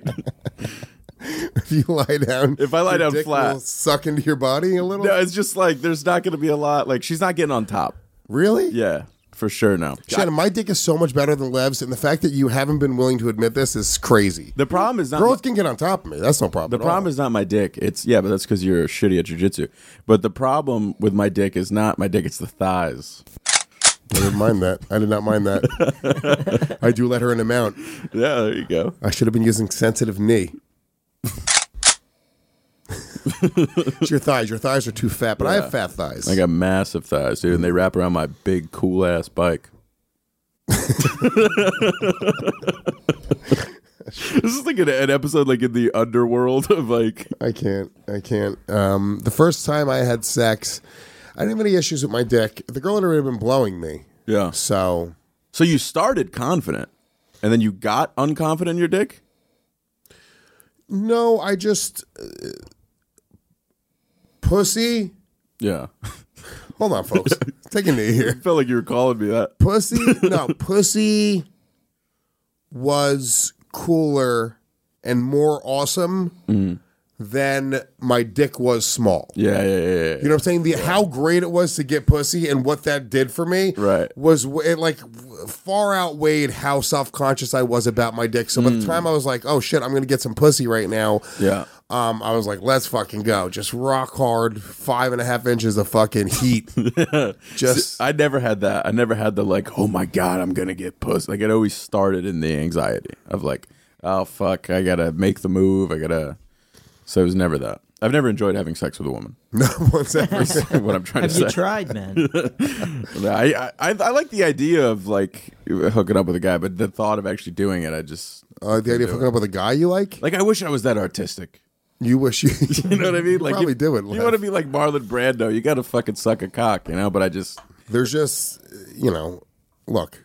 If you lie down, If I lie your down dick flat. will suck into your body a little. No, it's just like there's not going to be a lot. Like she's not getting on top. Really? Yeah, for sure. No. Shannon, my dick is so much better than Lev's, and the fact that you haven't been willing to admit this is crazy. The problem is not Girls can get on top of me. That's no problem. The problem is not my dick. It's yeah, but that's because you're shitty at jujitsu. But the problem with my dick is not my dick; it's the thighs. I didn't mind that. I did not mind that. I do let her in and out. Yeah, there you go. I should have been using sensitive knee. It's your thighs. Your thighs are too fat, but I Yeah. have fat thighs. I got massive thighs, dude, and they wrap around my big cool ass bike. This is like an, an episode like in the underworld of like I can't. I can't. Um, the first time I had sex, I didn't have any issues with my dick. The girl had already been blowing me. yeah. So So you started confident, and then you got unconfident in your dick. no, I just uh, pussy Yeah. Hold on, folks. Take a knee here. I felt like you were calling me that. Pussy, no, pussy was cooler and more awesome Mm. than my dick was small. Yeah, yeah, yeah, yeah. You know what I'm saying? The how great it was to get pussy and what that did for me Right. was w- it like far outweighed how self-conscious I was about my dick. So by the time I was like, oh shit, I'm going to get some pussy right now. Yeah. Um, I was like, let's fucking go. Just rock hard, five and a half inches of fucking heat. Just See, I never had that. I never had the like, oh my God, I'm going to get pussy. Like it always started in the anxiety of like, oh fuck, I got to make the move. I got to. So it was never that. I've never enjoyed having sex with a woman. No, what's that? What I'm trying Have to you say. tried, man? I, I I like the idea of like hooking up with a guy, but the thought of actually doing it, I just Uh, the idea of hooking up with a guy you like? like. I wish I was that artistic. You wish you. You know what I mean? Like probably you, do it. You want to be like Marlon Brando? You got to fucking suck a cock, you know. But I just There's just, you know, look,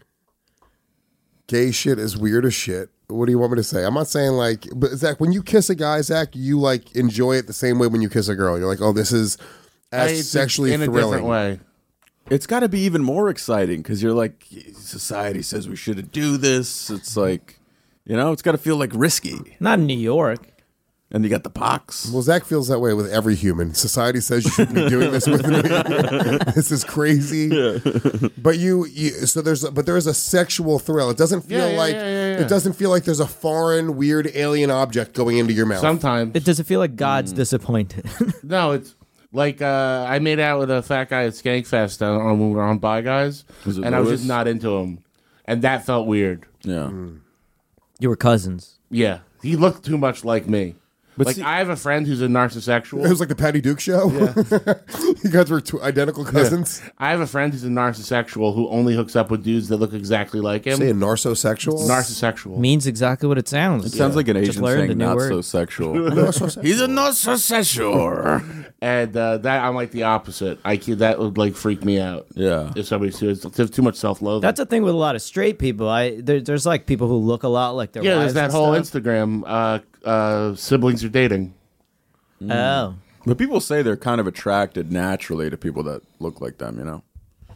gay shit is weird as shit. What do you want me to say? I'm not saying like, but Zach, when you kiss a guy, Zach, you like enjoy it the same way when you kiss a girl. You're like, oh, this is as It's sexually in a thrilling. different way. it's got to be even more exciting because you're like, society says we shouldn't do this. It's like, you know, it's got to feel like risky. Not in New York. And you got the pox. Well, Zach feels that way with every human. Society says you shouldn't be doing this with me. This is crazy. But you, you, so there's, but there is a sexual thrill. It doesn't feel Yeah, yeah, like yeah, yeah, yeah. it doesn't feel like there's a foreign, weird alien object going into your mouth. Sometimes. It doesn't feel like Mm. God's disappointed. No, it's like uh, I made out with a fat guy at Skankfest on, on when we were on Bye Guys, Was it and I was Lewis? just not into him, and that felt weird. Yeah. You were cousins. Yeah, he looked too much like me. But like see- I have a friend who's a narcissexual. It was like the Patty Duke show. You guys were two identical cousins. I have a friend who's a narcissexual who only hooks up with dudes that look exactly like him. Say a narcissexual. Narcissexual. Means exactly what it sounds. It sounds like an Just Asian learned a saying new not word. so sexual. Narcissexual. He's a not so sexual. And uh, that I'm like the opposite. I can, that would like freak me out. Yeah. If somebody's too, it's too much self-loathing. That's a thing with a lot of straight people. I there, there's like people who look a lot like their yeah. wives There's that and whole stuff. Instagram uh, uh, siblings are dating. Oh, But people say they're kind of attracted naturally to people that look like them, you know?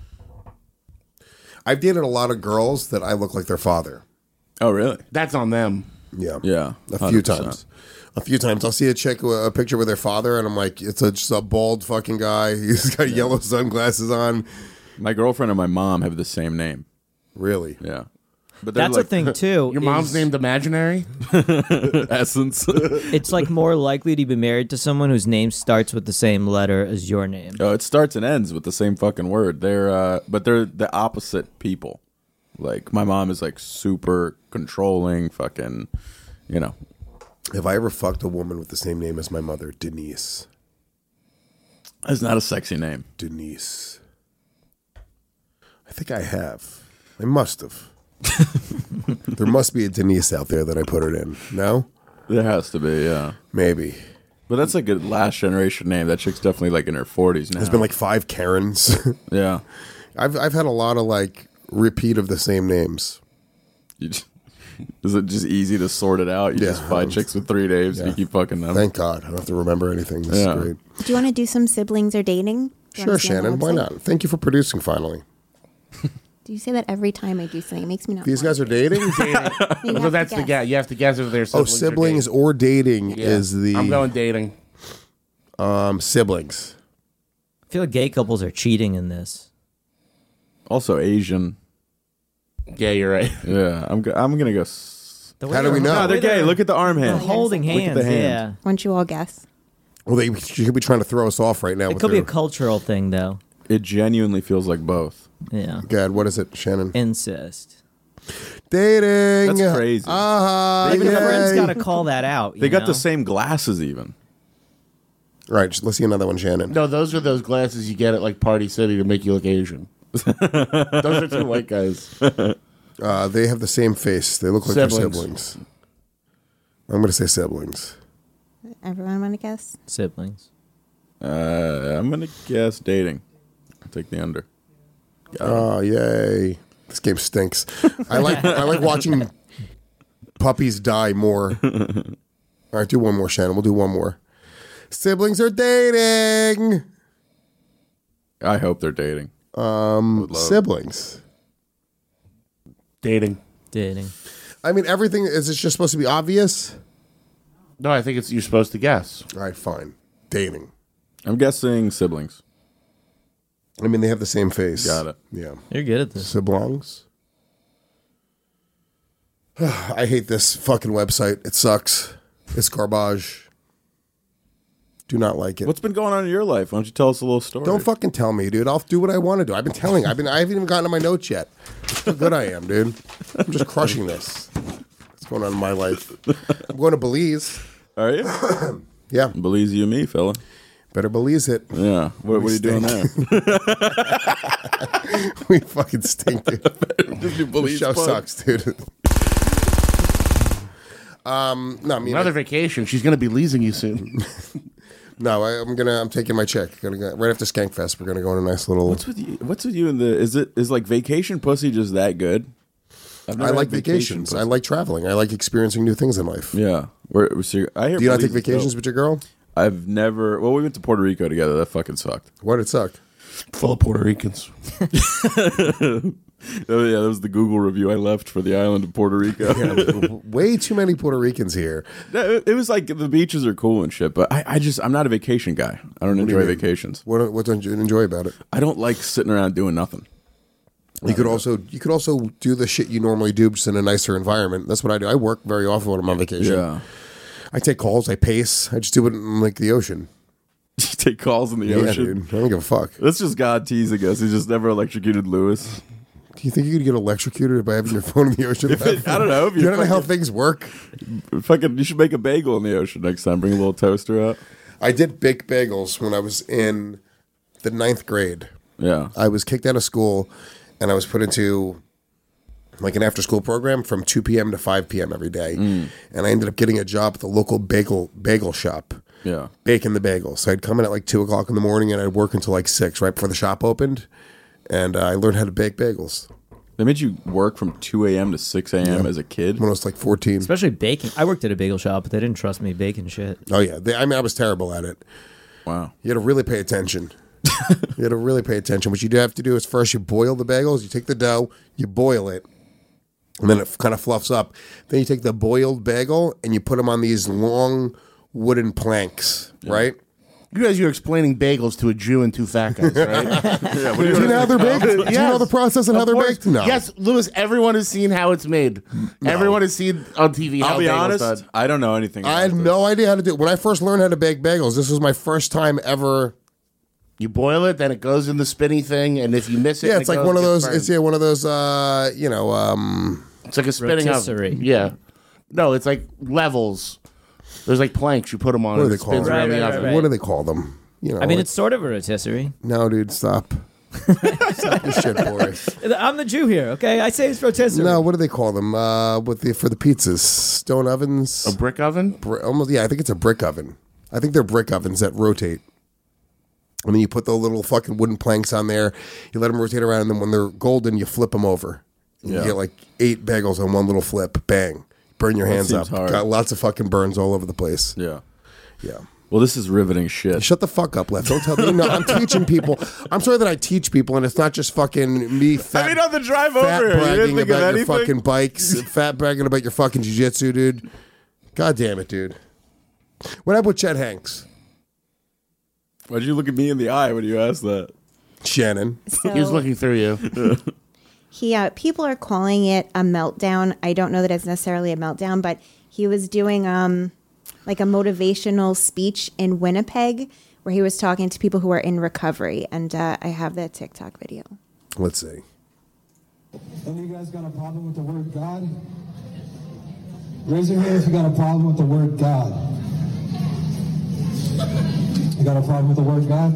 I've dated a lot of girls that I look like their father. Oh, really? That's on them. Yeah. Yeah. A few one hundred percent. times. A few times. I'll see a chick with a picture with their father, and I'm like, it's a, just a bald fucking guy. He's got yellow sunglasses on. My girlfriend and my mom have the same name. Really? Yeah. But they're that's like a thing too. Your mom's is named Imaginary? Essence. It's like more likely to be married to someone whose name starts with the same letter as your name. Oh, it starts and ends with the same fucking word. They're uh but they're the opposite people. Like my mom is like super controlling, fucking, you know. Have I ever fucked a woman with the same name as my mother? Denise. It's not a sexy name. Denise. I think I have. I must have. There must be a Denise out there that I put it in. No? There has to be, yeah. Maybe. But that's like a last generation name. That chick's definitely like in her forties now. There's been like five Karens. yeah. I've I've had a lot of like repeat of the same names. You just, is it just easy to sort it out? You Yeah. just find chicks with three names and Yeah. you keep fucking them. Thank God. I don't have to remember anything. This Yeah. is great. Do you want to do some siblings or dating? Do you Sure, wanna see on the Shannon. Why website? not? Thank you for producing finally. Do you say that every time I do something? It makes me not. These want guys are to. dating? You have Well, to that's the guess. guess. You have to guess if they're Oh, siblings. siblings or or dating dating. is Yeah. the I'm going dating. um siblings. I feel like gay couples are cheating in this. Also Asian. Yeah, you're right. Yeah, I'm go- I'm gonna go. S- The How do we know? no, they're gay. Look at the arm They're hand. holding Look at hands. the hand. Yeah, Why don't you all guess? Well, they should be trying to throw us off right now. it with could be a their- cultural thing though. It genuinely feels like both. Yeah, God, what is it, Shannon? incest. Dating. That's crazy. Ah, Even yay. friends got to call that out. They you got know? the same glasses even. Right, let's see another one, Shannon. No, those are those glasses you get at like Party City to make you look Asian. Those are two white guys. Uh, they have the same face. They look like their Siblings. siblings. I'm going to say siblings. Everyone want to guess? siblings. Uh, I'm gonna guess dating. I'll take the under. Oh, yay. This game stinks. I like I like watching puppies die more. All right, do one more, Shannon. We'll do one more. Siblings are dating. I hope they're dating. Um, siblings. Dating. Dating. I mean, everything is it just supposed to be obvious? No, I think it's you're supposed to guess. All right, fine. Dating. I'm guessing siblings. I mean, they have the same face. Got it. Yeah. You're good at this. Siblings. I hate this fucking website. It sucks. It's garbage. Do not like it. What's been going on in your life? Why don't you tell us a little story? Don't fucking tell me, dude. I'll do what I want to do. I've been telling. I've been. I haven't even gotten to my notes yet. That's how good I am, dude. I'm just crushing this. What's going on in my life? I'm going to Belize. Are you? Yeah. Belize you and me, fella. Better Belize it. Yeah. What, what are you doing there? We fucking stink, dude. You The show sucks, dude. um, no, I mean, Another I, vacation. She's gonna be leasing you soon. no, I, I'm gonna. I'm taking my check. Gonna go, right after Skankfest. We're gonna go on a nice little. What's with you? What's with you in the? Is it is like vacation pussy just that good? I've I never like had vacation vacations. pussy. I like traveling. I like experiencing new things in life. Yeah. Where, so I hear Do you not Belize take is dope. vacations with your girl? I've never. Well, we went to Puerto Rico together. That fucking sucked. What? It sucked. Full of Puerto Ricans. Oh yeah, that was the Google review I left for the island of Puerto Rico. Yeah, way too many Puerto Ricans here. No, it was like the beaches are cool and shit, but I, I just I'm not a vacation guy. I don't do you enjoy mean? vacations. What? What don't you enjoy about it? I don't like sitting around doing nothing. You could also you could also do the shit you normally do, just in a nicer environment. That's what I do. I work very often when I'm on vacation. Yeah. I take calls. I pace. I just do it in like the ocean. You take calls in the Yeah, ocean. dude. I don't give a fuck. That's just God teasing us. He just never electrocuted Lewis. Do you think you could get electrocuted by having your phone in the ocean? It- I don't know. If You you're don't know how fucking- things work. Fucking, you should make a bagel in the ocean next time. Bring a little toaster out. I did bake bagels when I was in the ninth grade. Yeah. I was kicked out of school, and I was put into like an after-school program from two p.m. to five p.m. every day. Mm. And I ended up getting a job at the local bagel bagel shop. Yeah. Baking the bagels. So I'd come in at like two o'clock in the morning, and I'd work until like six, right before the shop opened. And uh, I learned how to bake bagels They made you work from two a.m. to six a.m. Yeah. as a kid? when I was like fourteen. Especially baking. I worked at a bagel shop, but they didn't trust me baking shit. Oh yeah, they, I mean I was terrible at it. Wow. You had to really pay attention. You had to really pay attention. What you do have to do is first you boil the bagels. You take the dough, you boil it, and then it kind of fluffs up. Then you take the boiled bagel and you put them on these long wooden planks, right? You guys, you're explaining bagels to a Jew and two fat guys, right? Yeah, what Do you know how they're baked? Do you know the process and how Of they're course. baked? No. Yes, Lewis, everyone has seen how it's made. Everyone has seen on T V how I'll be bagels honest, done. I don't know anything I had about no idea how to do it. When I first learned how to bake bagels, this was my first time ever. You boil it, then it goes in the spinny thing, and if you miss it, Yeah, and it's it like goes, one of it gets those. burned. It's yeah, one of those. Uh, you know, um, It's like a spinning Rotisserie. oven. Yeah. No, it's like levels. There's like planks. You put them on what do and they it call spins them? around Right, the right, oven. right, What do they call them? You know, I mean, like- it's sort of a rotisserie. no, dude, stop. Stop this shit, Boris. I'm the Jew here, okay? I say it's rotisserie. No, what do they call them? Uh, with the for the pizzas, stone ovens. A brick oven? Br- almost, yeah, I think it's a brick oven. I think they're brick ovens that rotate. And then you put the little fucking wooden planks on there. You let them rotate around, and then when they're golden, you flip them over. And Yeah. You get like eight bagels on one little flip. Bang! Burn your That hands up. seems hard. Got lots of fucking burns all over the place. Yeah. Yeah. Well, this is riveting shit. Shut the fuck up, Left. Don't tell me. No, I'm teaching people. I'm sorry that I teach people, and it's not just fucking me fat, I mean, on the drive fat over here, you didn't bragging think of about your anything? fucking bikes, fat bragging about your fucking jiu-jitsu, dude. God damn it, dude. What happened with Chet Hanks? Why'd you look at me in the eye when you asked that? Shannon. So He was looking through you. he, uh, people are calling it a meltdown. I don't know that it's necessarily a meltdown, but he was doing um, like a motivational speech in Winnipeg where he was talking to people who are in recovery. And uh, I have that TikTok video. Let's see. Any of you guys got a problem with the word God? Raise your hand if you got a problem with the word God. You got a problem with the word God?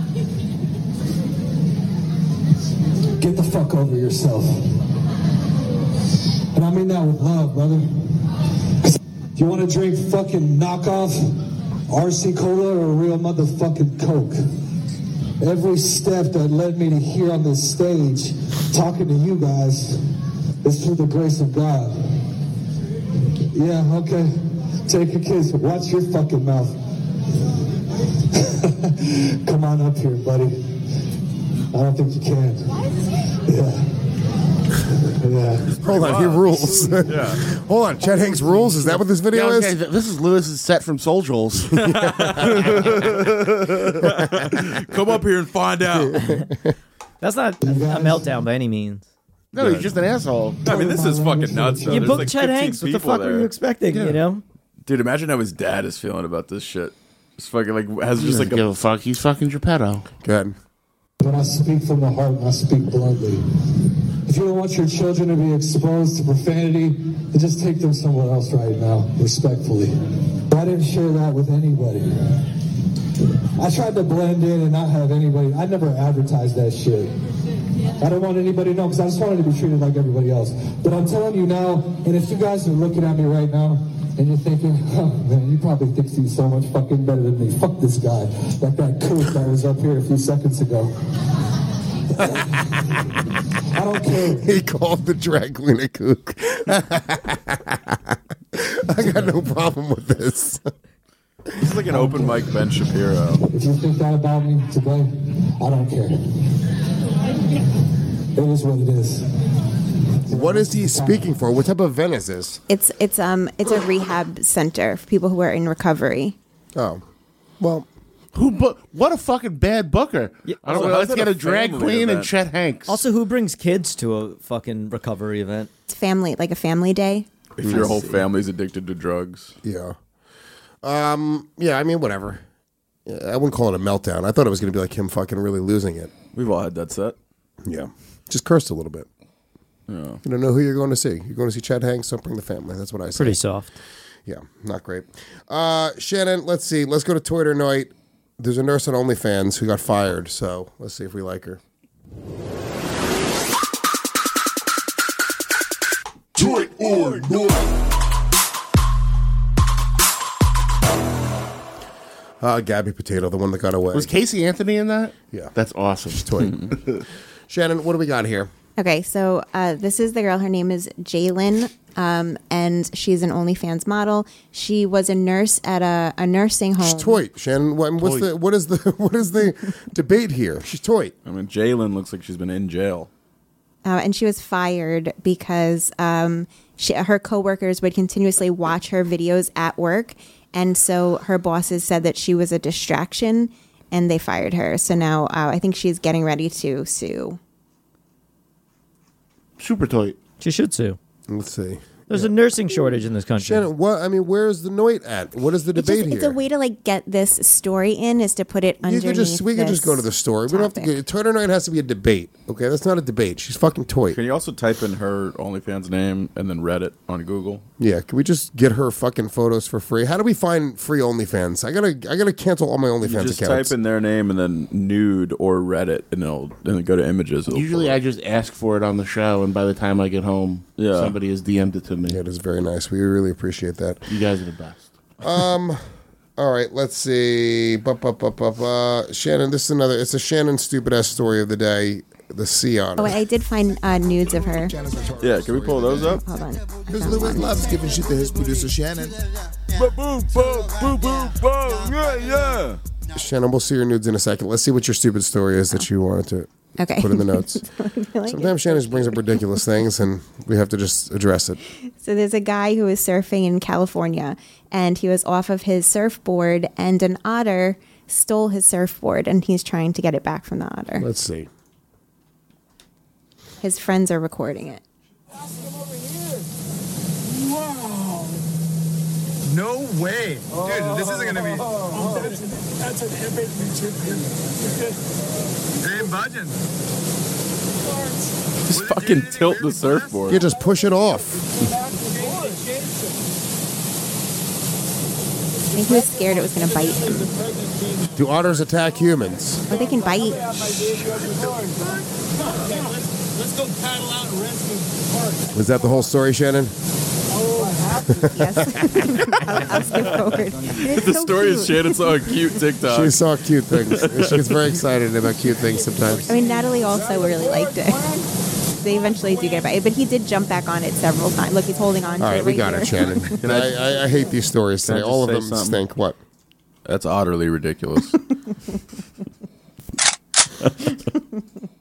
Get the fuck over yourself. And I mean that with love, brother. Do you want to drink fucking knockoff R C Cola or a real motherfucking Coke? Every step that led me to here on this stage talking to you guys is through the grace of God. Yeah, okay. Take a kiss. Watch your fucking mouth. Come on up here, buddy. don't think you can. Yeah. Yeah. Hold on, he rules. Yeah. Hold on, Chet Hanks rules? Is that what this video Yeah, is? okay, th- this is Lewis's set from Soul Joel's. Come up here and find out. That's not a, a meltdown by any means. No, he's just an asshole. I mean, this is fucking nuts. Though. You There's booked like Chet fifteen Hanks. What the people fuck there. were you expecting? Yeah. You know, Dude, imagine how his dad is feeling about this shit. It's fucking like has just like give a fuck. He's fucking Geppetto. Good. When I speak from the heart and I speak bluntly, if you don't want your children to be exposed to profanity, then just take them somewhere else right now, respectfully. I didn't share that with anybody. I tried to blend in and not have anybody. I never advertised that shit. I don't want anybody to know because I just wanted to be treated like everybody else. But I'm telling you now, and if you guys are looking at me right now and you're thinking, oh man, you probably think he's so much fucking better than me. Fuck this guy. Like that kook that was up here a few seconds ago. I don't care. He called the drag queen a kook. I got no problem with this. He's like an open mic Ben Shapiro. If you think that about me today, I don't care. It is what it is. What is he speaking for? What type of event is this? It's it's um it's a rehab center for people who are in recovery. Oh, well, who? Bu- what a fucking bad booker! Yeah, I don't also, know. how's Let's that get a a drag family queen and event? Chet Hanks. also, who brings kids to a fucking recovery event? It's family, like a family day. If your whole family's addicted to drugs. yeah. Um, yeah, I mean, whatever. Yeah, I wouldn't call it a meltdown. I thought it was going to be like him fucking really losing it. We've all had that set. Yeah. Just cursed a little bit. Yeah. You don't know who you're going to see. You're going to see Chet Hanks, don't bring the family. That's what I say. Pretty soft. Yeah, not great. Uh, Shannon, let's see. Let's go to Twitter night. There's a nurse on OnlyFans who got fired, so let's see if we like her. Toy or not? Uh, Gabby Potato, the one that got away. Was Casey Anthony in that? Yeah. That's awesome. Toy. Shannon, what do we got here? Okay, so uh, this is the girl. Her name is Jalen, um, and she's an OnlyFans model. She was a nurse at a, a nursing home. She's toy. Shannon, what, what's Toy. the what is the what is the debate here? She's toy. I mean, Jalen looks like she's been in jail. Uh, and she was fired because um, she, her coworkers would continuously watch her videos at work, and so her bosses said that she was a distraction, and they fired her. So now uh, I think she's getting ready to sue. Super toy. She should sue. Let's see. There's a nursing shortage in this country. Shannon, what I mean, where's the Noit at? What is the It's, debate just, it's here? a way to like get this story in is to put it you underneath. could just we could just go to the this story. We don't have to topic. get Twitter night has to be a debate. Okay, that's not a debate. She's fucking toy. Can you also type in her OnlyFans name and then Reddit on Google? Yeah, can we just get her fucking photos for free? How do we find free OnlyFans? I gotta I gotta cancel all my You OnlyFans just accounts. type in their name and then nude or Reddit, and it'll and then go to images. It'll Usually, pull I up. just ask for it on the show, and by the time I get home, Yeah. somebody has D M'd it to me. Yeah, it is very nice. We really appreciate that. You guys are the best. Um, all right, let's see. Bup, bup, bup, bup, uh, Shannon, this is another. It's a Shannon stupid ass story of the day. The sea otter. Oh, I did find uh, nudes of her. Yeah, can we pull those up? Hold on. Because Lewis loves giving shit to his producer Shannon. Boom, boom, boom, boom, boom. Yeah, yeah. Shannon, we'll see your nudes in a second. Let's see what your stupid story is that you wanted to Okay. put in the notes. like Sometimes Shannon just brings up ridiculous things, and we have to just address it. So there's a guy who was surfing in California, and he was off of his surfboard, and an otter stole his surfboard, and he's trying to get it back from the otter. Let's see. His friends are recording it. Wow. No way. Dude, this isn't going to be... Oh, that's, that's an epic trip here. They ain't budging. Just fucking tilt the surfboard. You just push it off. I think he was scared it was going to bite him. Do otters attack humans? Oh, they can bite. Let's go paddle out and rescue the park. Is that the whole story, Shannon? Yes. I'll, I'll skip forward. It's The so story is cute. Shannon saw a cute TikTok. She saw cute things. She gets very excited about cute things sometimes. I mean, Natalie also really liked it. They eventually do get it back, but he did jump back on it several times. Look, he's holding on to All right, it we right got here. it, Shannon. I, I, I hate these stories Can I today. just All of say them something? stink. What? That's utterly ridiculous.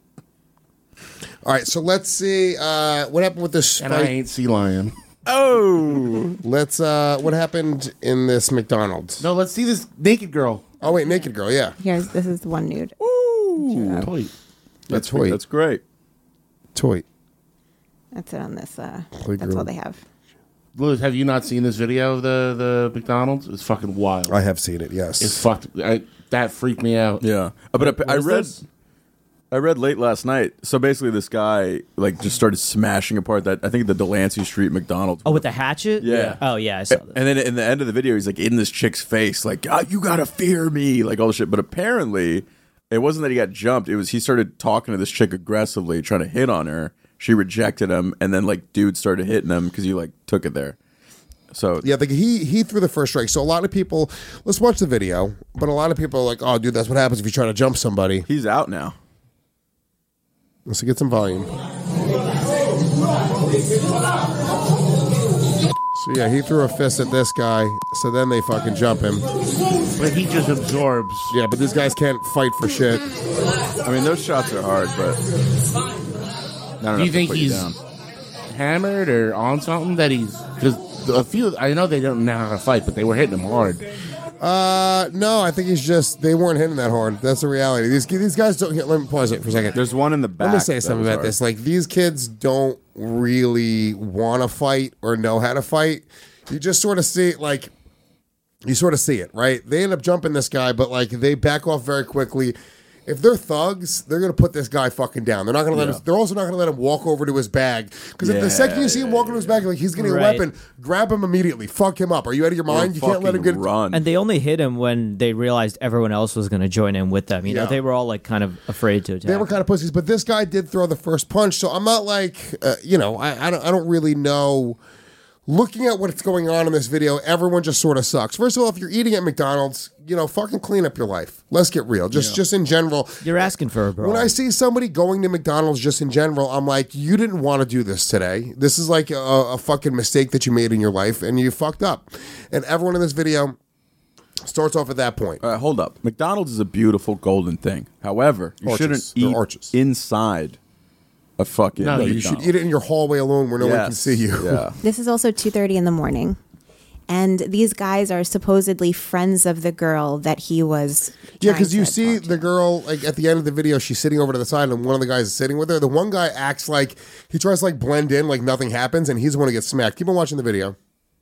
All right, so let's see uh, what happened with this. And fight. I ain't Sea Lion. Oh, let's. Uh, what happened in this McDonald's? No, let's see this naked girl. Oh wait, naked girl. Yeah. Here's this is the one nude. Ooh, toy. That's toy. That's great. Toy. That's it on this. Uh, Play that's girl. all they have. Louis, have you not seen this video of the, the McDonald's? It's fucking wild. I have seen it. Yes. It's fucked. I, that freaked me out. Yeah, uh, but What I, I is read. this? I read late last night. So basically, this guy like just started smashing apart that I think the Delancey Street McDonald's. Oh, with the hatchet? Yeah. Oh, yeah, I saw this. And then in the end of the video, he's like in this chick's face, like, oh, you gotta fear me, like all this shit. But apparently, it wasn't that he got jumped. It was he started talking to this chick aggressively, trying to hit on her. She rejected him, and then like dude started hitting him because he like took it there. So yeah, like he he threw the first strike. So a lot of people, let's watch the video. But a lot of people are like, "Oh, dude, that's what happens if you try to jump somebody." He's out now. Let's get some volume. So yeah, he threw a fist at this guy. So then they fucking jump him. But he just absorbs. Yeah, but these guys can't fight for shit. I mean, those shots are hard, but not Do you enough to think put he's down. hammered or on something that he's because a few? I know they don't know how to fight, but they were hitting him hard. Uh, no, I think he's just they weren't hitting that hard. That's the reality. These these guys don't. Here, let me pause it for a second. There's one in the back. Let me say that something was about hard. this. Like these kids don't really want to fight or know how to fight. You just sort of see like you sort of see it, right? They end up jumping this guy, but like they back off very quickly. If they're thugs, they're gonna put this guy fucking down. They're not gonna let Yeah. him. They're also not gonna let him walk over to his bag because if Yeah, the second you see him walking to his bag, like he's getting Right. a weapon, grab him immediately. Fuck him up. Are you out of your mind? You can't let him get. run. And they only hit him when they realized everyone else was going to join in with them. You know, Yeah. they were all like kind of afraid to attack. They were kind of pussies, but this guy did throw the first punch. So I'm not like, uh, you know, I, I don't, I don't really know. Looking at what's going on in this video, everyone just sort of sucks. First of all, if you're eating at McDonald's, you know, fucking clean up your life. Let's get real. Just, just in general. You're asking for a brawl. When I see somebody going to McDonald's just in general, I'm like, you didn't want to do this today. This is like a, a fucking mistake that you made in your life, and you fucked up. And everyone in this video starts off at that point. All right, hold up. McDonald's is a beautiful golden thing. However, you Arches. shouldn't They're eat arches. inside a fucking. No, you should eat it in your hallway alone where no one can Yes, see you. Yeah. This is also two thirty in the morning. And these guys are supposedly friends of the girl that he was. Yeah, trying because you to see talk to. the girl like at the end of the video, she's sitting over to the side, and one of the guys is sitting with her. The one guy acts like he tries to like blend in, like nothing happens, and he's the one who gets smacked. Keep on watching the video.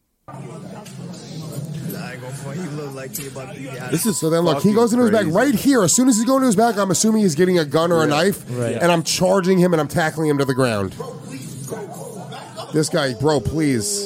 This is So then, look, he fucking goes into his bag crazy. right here. As soon as he's going to his bag, I'm assuming he's getting a gun or a knife, Right. and I'm charging him and I'm tackling him to the ground. This guy, bro, please.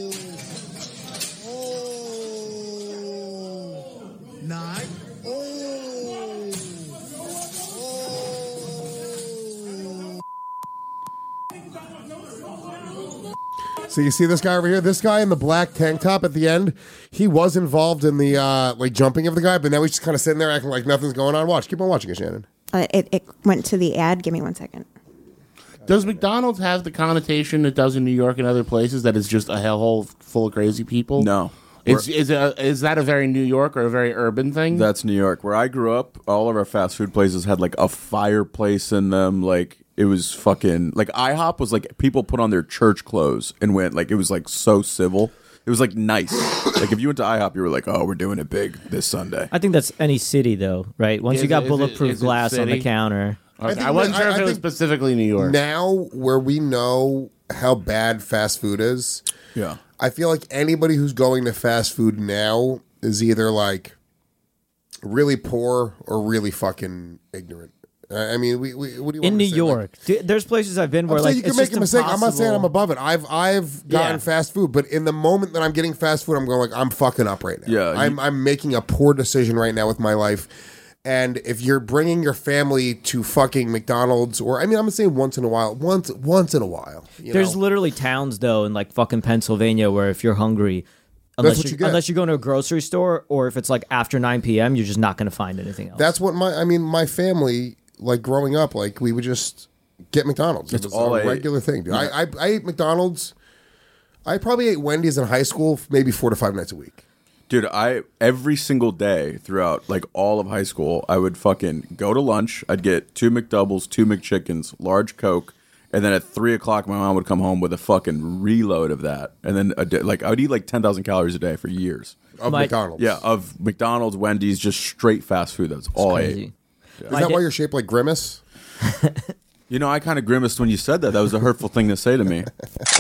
So you see this guy over here? This guy in the black tank top at the end, he was involved in the uh, like jumping of the guy, but now he's just kind of sitting there acting like nothing's going on. Watch, keep on watching it, Shannon. Uh, it, it went to the ad. Give me one second. Does McDonald's have the connotation it does in New York and other places that it's just a hellhole full of crazy people? No. Is is, a, is that a very New York or a very urban thing? That's New York. Where I grew up, all of our fast food places had like a fireplace in them. Like it was fucking like IHOP was like people put on their church clothes and went like it was like so civil. It was like nice. Like if you went to IHOP, you were like, oh, we're doing it big this Sunday. I think that's any city though, right? Once Is you got it- is it- bulletproof is it glass on the city? counter. Okay, think I wasn't that- sure I- if I it was think specifically New York. Now, where we know how bad fast food is, Yeah. I feel like anybody who's going to fast food now is either like really poor or really fucking ignorant. I I mean, we, we what do you want In me New to say? Like, York, D- there's places I've been I'm where saying like you can it's make just a mistake. I'm not saying I'm impossible. above it. I've I've gotten Yeah. fast food, but in the moment that I'm getting fast food, I'm going like I'm fucking up right now. Yeah, you- I'm I'm making a poor decision right now with my life. And if you're bringing your family to fucking McDonald's, or I mean, I'm gonna say once in a while, once once in a while. You There's know? literally towns though in like fucking Pennsylvania where if you're hungry, unless what you you get. unless you're going to a grocery store or if it's like after nine p.m., you're just not going to find anything else. That's what my I mean. My family, like growing up, like we would just get McDonald's. That's it was all a I ate. regular thing, dude. I, I I ate McDonald's. I probably ate Wendy's in high school, maybe four to five nights a week. Dude, I every single day throughout like all of high school, I would fucking go to lunch. I'd get two McDoubles, two McChickens, large Coke, And then at three o'clock, my mom would come home with a fucking reload of that. And then a day, like I would eat like ten thousand calories a day for years. Of My- McDonald's. Yeah, of McDonald's, Wendy's, just straight fast food. That's all I crazy. ate. Is that why you're shaped like Grimace? You know, I kind of grimaced when you said that. That was a hurtful thing to say to me.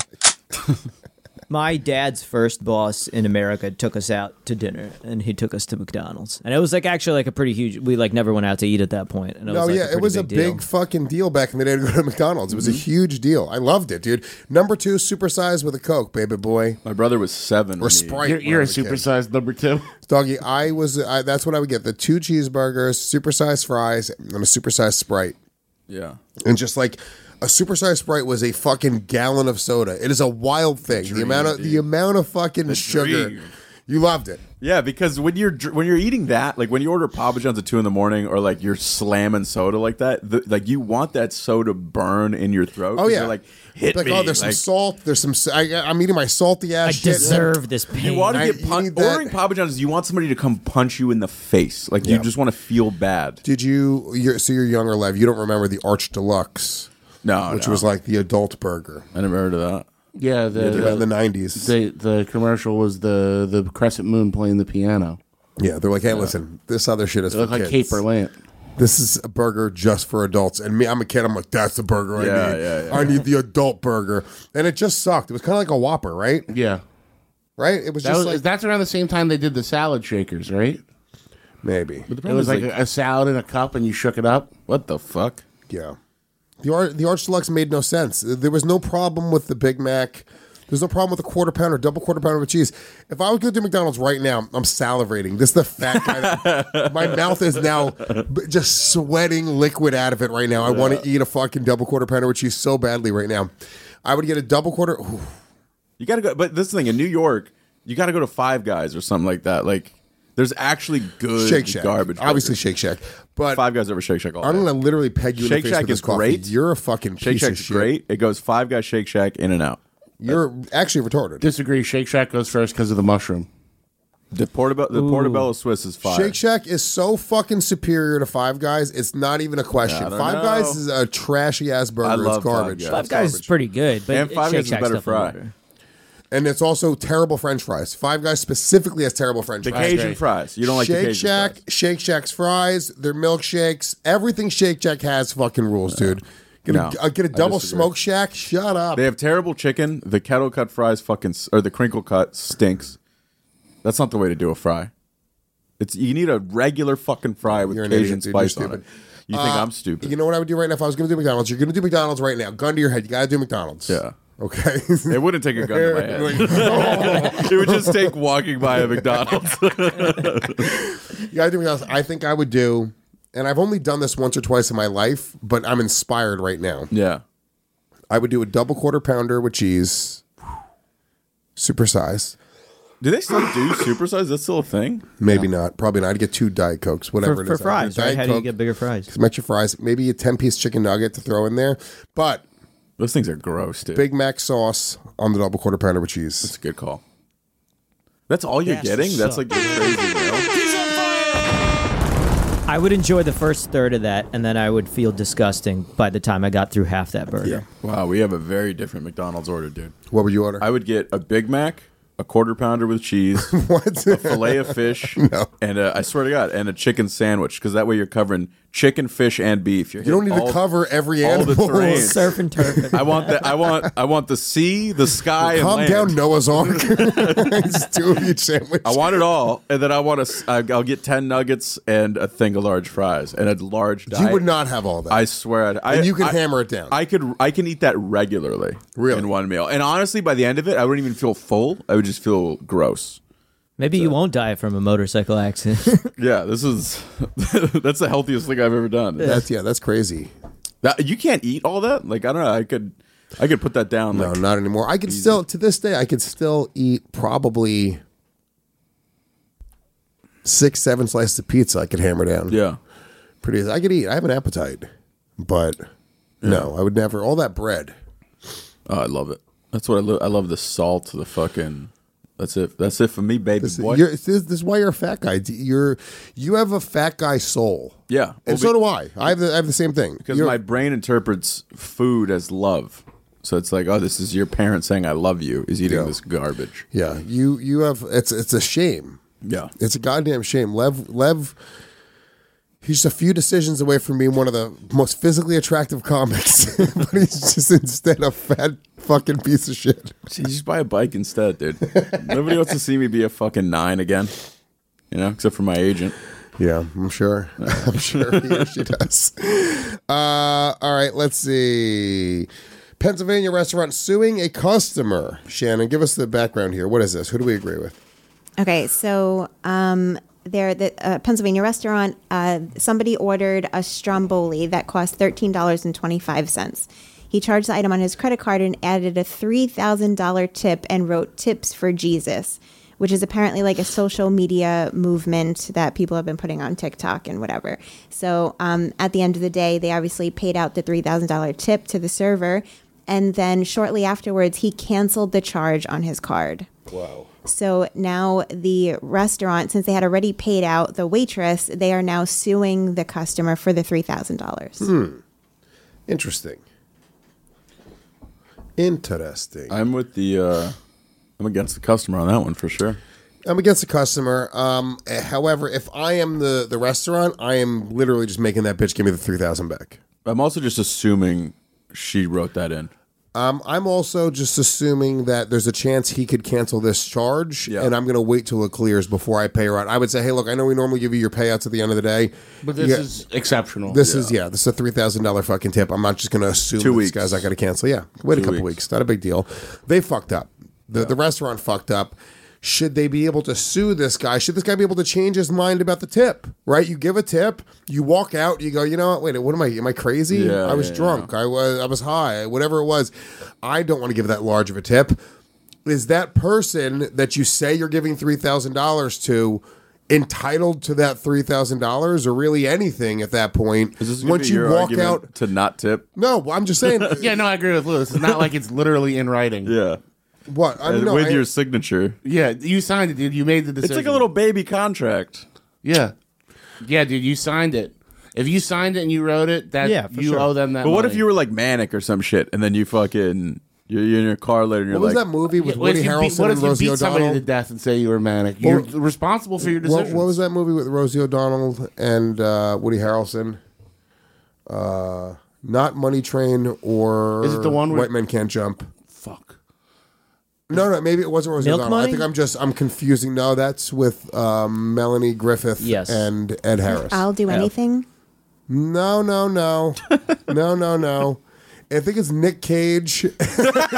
My dad's first boss in America took us out to dinner, and he took us to McDonald's. And it was like actually like a pretty huge. We like never went out to eat at that point. And it No, was, like, yeah, a it pretty was a big big deal. fucking deal back in the day to go to McDonald's. It was a huge deal. I loved it, dude. Number two, supersize with a Coke, baby boy. My brother was seven. Or when he- Sprite. You're, when you're I a was kid. supersized number two. Doggy, I was, I, that's what I would get. The two cheeseburgers, supersized fries, and a supersized Sprite. Yeah. And just like a supersized Sprite was a fucking gallon of soda. It is a wild thing. The, dream, amount of dude. the amount of fucking sugar. dream. You loved it. Yeah, because when you're dr- when you're eating that, like when you order Papa John's at two in the morning, or like you're slamming soda like that, the, like you want that soda burn in your throat. Oh 'cause yeah, you're like hit like me. oh, there's like, some salt. There's some. I, I'm eating my salty ass I shit. deserve this pain. You want to I get pun- need that. ordering Papa John's. You want somebody to come punch you in the face. Like Yeah. you just want to feel bad. Did you? You're, so you're younger, Lev. You don't remember the Arch Deluxe, No, which no. was like the adult burger. I never heard of that. Yeah, the, Yeah, in the nineties. The the commercial was the the crescent moon playing the piano. Yeah, they're like, hey, listen, this other shit is It for looked like kids. Caper Lant. This is a burger just for adults. And me, I'm a kid. I'm like, that's the burger I Yeah, need. yeah, yeah. I need the adult burger. And it just sucked. It was kind of like a Whopper, right? Yeah, Right? It was that just was, like that's around the same time they did the salad shakers, right? maybe. But the It was problem like is, a, a salad in a cup, and you shook it up. what the fuck? Yeah. The Ar- the Arch Deluxe made no sense. There was no problem with the Big Mac. There's no problem with a quarter pounder, double quarter pounder with cheese. If I was going to do McDonald's right now, I'm salivating. This is the fat guy. That, my mouth is now b- just sweating liquid out of it right now. I want to eat a fucking double quarter pounder with cheese so badly right now. I would get a double quarter. Ooh. You got to go. But this is the thing in New York, you got to go to Five Guys or something like that. Like there's actually good Shake Shack. garbage. Obviously, burgers. Shake Shack. But Five Guys over Shake Shack. All I'm day. going to literally peg you in Shake the face Shack with this is coffee. great. You're a fucking Shake piece Shack of is shit. great. It goes Five Guys, Shake Shack, In and Out. You're actually retarded. Disagree. Shake Shack goes first because of the mushroom. The Portobello, the Portobello Swiss is fire. Shake Shack is so fucking superior to Five Guys. It's not even a question. I don't Five know. Guys is a trashy ass burger. I love it's garbage. Five Guys. Five It's Guys is garbage. pretty good, but And Five Shake Guys is Shack's better definitely fry. better. And it's also terrible French fries. Five Guys specifically has terrible French The fries. Cajun great. fries. You don't like Shake the Cajun Shack, fries. Shake Shack's fries, their milkshakes, everything Shake Shack has fucking rules, dude. Get a, No, uh, get a I double disagree. smoke shack. Shut up. They have terrible chicken. The kettle cut fries fucking s- or the crinkle cut stinks. That's not the way to do a fry. It's you need a regular fucking fry with You're an Cajun idiot, dude. spice You're on it. stupid. You think Uh, I'm stupid? You know what I would do right now if I was going to do McDonald's? You're going to do McDonald's right now. Gun to your head. You got to do McDonald's. Yeah. Okay. It wouldn't take a gun to my head. Like, It would just take walking by a McDonald's. You got to do McDonald's. I think I would do, and I've only done this once or twice in my life, but I'm inspired right now. Yeah. I would do a double quarter pounder with cheese, supersize. Do they still do supersize? Is that still a thing? Maybe not. Probably not. I'd get two Diet Cokes, whatever For, it for is. I'd fries, do right? Diet How do you Coke, get bigger fries? some extra fries, maybe a ten-piece chicken nugget to throw in there. But Those things are gross, dude. Big Mac sauce on the double quarter pounder with cheese. That's a good call. That's all you're That's getting? what's That's up. like your crazy meal? I would enjoy the first third of that, and then I would feel disgusting by the time I got through half that burger. Wow, we have a very different McDonald's order, dude. What would you order? I would get a Big Mac, a quarter pounder with cheese, what? a fillet of fish, No. and a, I swear to God, and a chicken sandwich, because that way you're covering chicken, fish, and beef. You're You don't need hitting to all- cover every all the animal. terrain. Surf and turf. I want the I want I want the sea, the sky, and Calm land. down, Noah's Ark. It's two of each sandwich. I want it all, and then I want to. I'll get ten nuggets and a thing of large fries and a large. You Diet. would not have all that. I swear. I'd, I, and you can I, hammer it down. I could. I can eat that regularly, Really? in one meal. And honestly, by the end of it, I wouldn't even feel full. I would just feel gross. Maybe you won't die from a motorcycle accident. Yeah, this is. That's the healthiest thing I've ever done. that's yeah, that's crazy. That, you can't eat all that. Like I don't know. I could. I could put that down. No, Like, not anymore. I could still, to this day, I could still eat probably six, seven slices of pizza. I could hammer down. yeah. Pretty. I could eat. I have an appetite, but no, I would never. All that bread. Oh, I love it. That's what I love. I love the salt. The fucking. That's it. That's it for me, baby This, boy. you're, this, this is why you're a fat guy. You're you have a fat guy soul. Yeah, and well, so be- do I. I have the, I have the same thing. Because You're- my brain interprets food as love. So it's like, oh, this is your parent saying I love you is eating Yeah. this garbage. Yeah, you you have it's it's a shame. Yeah. It's a goddamn shame. Lev Lev he's just a few decisions away from being one of the most physically attractive comics. But he's just instead a fat fucking piece of shit. See, just buy a bike instead, dude. Nobody wants to see me be a fucking nine again. You know, except for my agent. Yeah, I'm sure. I'm sure he or she does. Uh, all right, let's see. Pennsylvania restaurant suing a customer. Shannon, give us the background here. What is this? Who do we agree with? Okay, so um, there, the uh, Pennsylvania restaurant, uh, somebody ordered a stromboli that cost thirteen dollars and twenty-five cents. He charged the item on his credit card and added a three thousand dollars tip and wrote "Tips for Jesus," which is apparently like a social media movement that people have been putting on TikTok and whatever. So um, at the end of the day, they obviously paid out the three thousand dollars tip to the server. And then shortly afterwards, he canceled the charge on his card. Wow. So now the restaurant, since they had already paid out the waitress, they are now suing the customer for the three thousand dollars. Hmm. Interesting. Interesting. I'm with the, uh, I'm against the customer on that one for sure. I'm against the customer. Um, however, if I am the, the restaurant, I am literally just making that bitch give me the three thousand back. I'm also just assuming she wrote that in. Um, I'm also just assuming that there's a chance he could cancel this charge, and I'm going to wait till it clears before I pay her out. I would say, hey, look, I know we normally give you your payouts at the end of the day, But this Yeah, is exceptional. This is yeah, this is a three thousand dollar fucking tip. I'm not just going to assume Two that weeks. this guy's not going to cancel. Yeah, wait Two a couple weeks. weeks. Not a big deal. They fucked up. The the restaurant fucked up. Should they be able to sue this guy? Should this guy be able to change his mind about the tip? Right? You give a tip, you walk out, you go, you know what? Wait, what am I? Am I crazy? Yeah, I was yeah, drunk. I was I was high. Whatever it was, I don't want to give that large of a tip. Is that person that you say you're giving three thousand dollars to entitled to that three thousand dollars, or really anything at that point? Is this gonna Once be you your walk argument out, to not tip? no, I'm just saying. Yeah, no, I agree with Lewis. It's not like it's literally in writing. Yeah. What? I And know. with I- your signature. Yeah, you signed it, dude. You made the decision. It's like a little baby contract. Yeah. Yeah, dude, you signed it. If you signed it and you wrote it, that Yeah, for you sure. owe them that But what money. if you were like manic or some shit, and then you fucking you're, you're in your car later, and you're What was like, that movie with Yeah, what Woody if you beat, Harrelson what and if you Rosie beat somebody O'Donnell? to death and say you were manic? You're Well, responsible for your What, decisions. what was that movie with Rosie O'Donnell and uh, Woody Harrelson? Uh, not Money Train or Is it the one where- White Men Can't Jump? Fuck. No, no, maybe it wasn't Rosie Milk O'Donnell. I Money? think I'm just I'm confusing. No, that's with um, Melanie Griffith Yes. and Ed Harris. I'll do anything. No, no, no, no, no, no. I think it's Nick Cage. this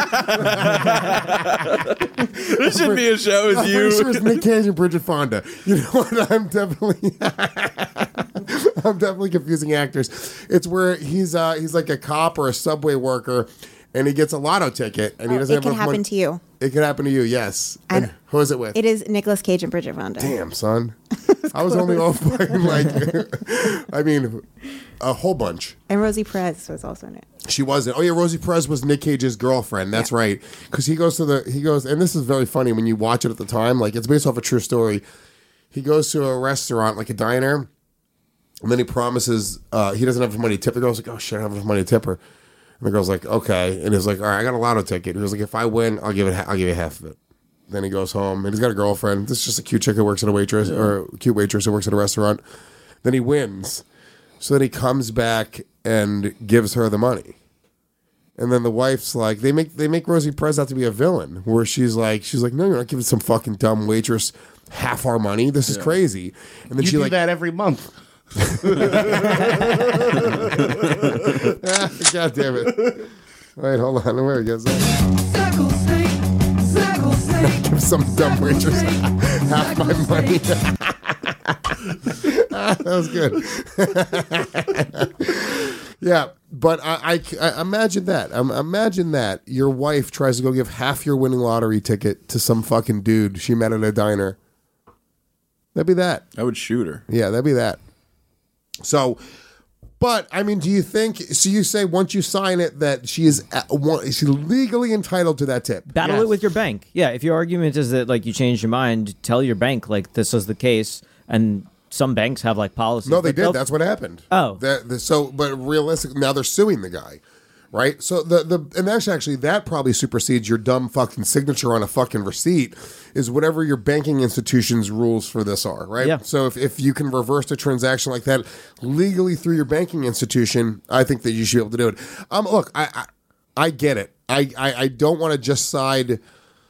should be a show I'm as pretty you. sure it's Nick Cage and Bridget Fonda. You know what? I'm definitely, I'm definitely confusing actors. It's where he's uh, he's like a cop or a subway worker, and he gets a lotto ticket, and he Oh, doesn't it have can enough happen money. to you. It could happen to you. Yes. And- And who is it with? It is Nicolas Cage and Bridget Fonda. Damn, son. I was only off by like, I mean, a whole bunch. And Rosie Perez was also in it. She wasn't. Oh yeah, Rosie Perez was Nick Cage's girlfriend. That's right. Because he goes to the he goes, and this is very funny when you watch it at the time. Like it's based off a true story. He goes to a restaurant, like a diner, and then he promises uh, he doesn't have enough money to tip. The girl's like, "Oh shit, I don't have enough money to tip her." And the girl's like, "Okay," and he's like, "All right, I got a lotto ticket." He was like, "If I win, I'll give it. Ha- I'll give you half of it." Then he goes home, and he's got a girlfriend. This is just a cute chick who works at a waitress, or a cute waitress who works at a restaurant. Then he wins, so then he comes back and gives her the money. And then the wife's like, they make they make Rosie Perez out to be a villain, where she's like, she's like, no, you're not giving some fucking dumb waitress half our money. This is Yeah. crazy. And then you she do like, that every month. God damn it! Wait, hold on. Where goes that? Give some dumb waitress half my money. Ah, that was good. Yeah, but I, I, I imagine that. Um, imagine that your wife tries to go give half your winning lottery ticket to some fucking dude she met at a diner. That'd be that. I would shoot her. Yeah, that'd be that. So But I mean, do you think? So you say once you sign it that she is uh, one, she's legally entitled to that tip? Battle Yes. it with your bank. Yeah, if your argument is that like you changed your mind, tell your bank like this is the case, and some banks have like policies. No, they but did. they'll- That's what happened. Oh. That, the, so, but realistically, now they're suing the guy, right? So the the and actually, actually, that probably supersedes your dumb fucking signature on a fucking receipt. Is whatever your banking institution's rules for this are, right? Yeah. So if, if you can reverse a transaction like that legally through your banking institution, I think that you should be able to do it. Um, look, I I, I get it. I, I, I don't want to just side.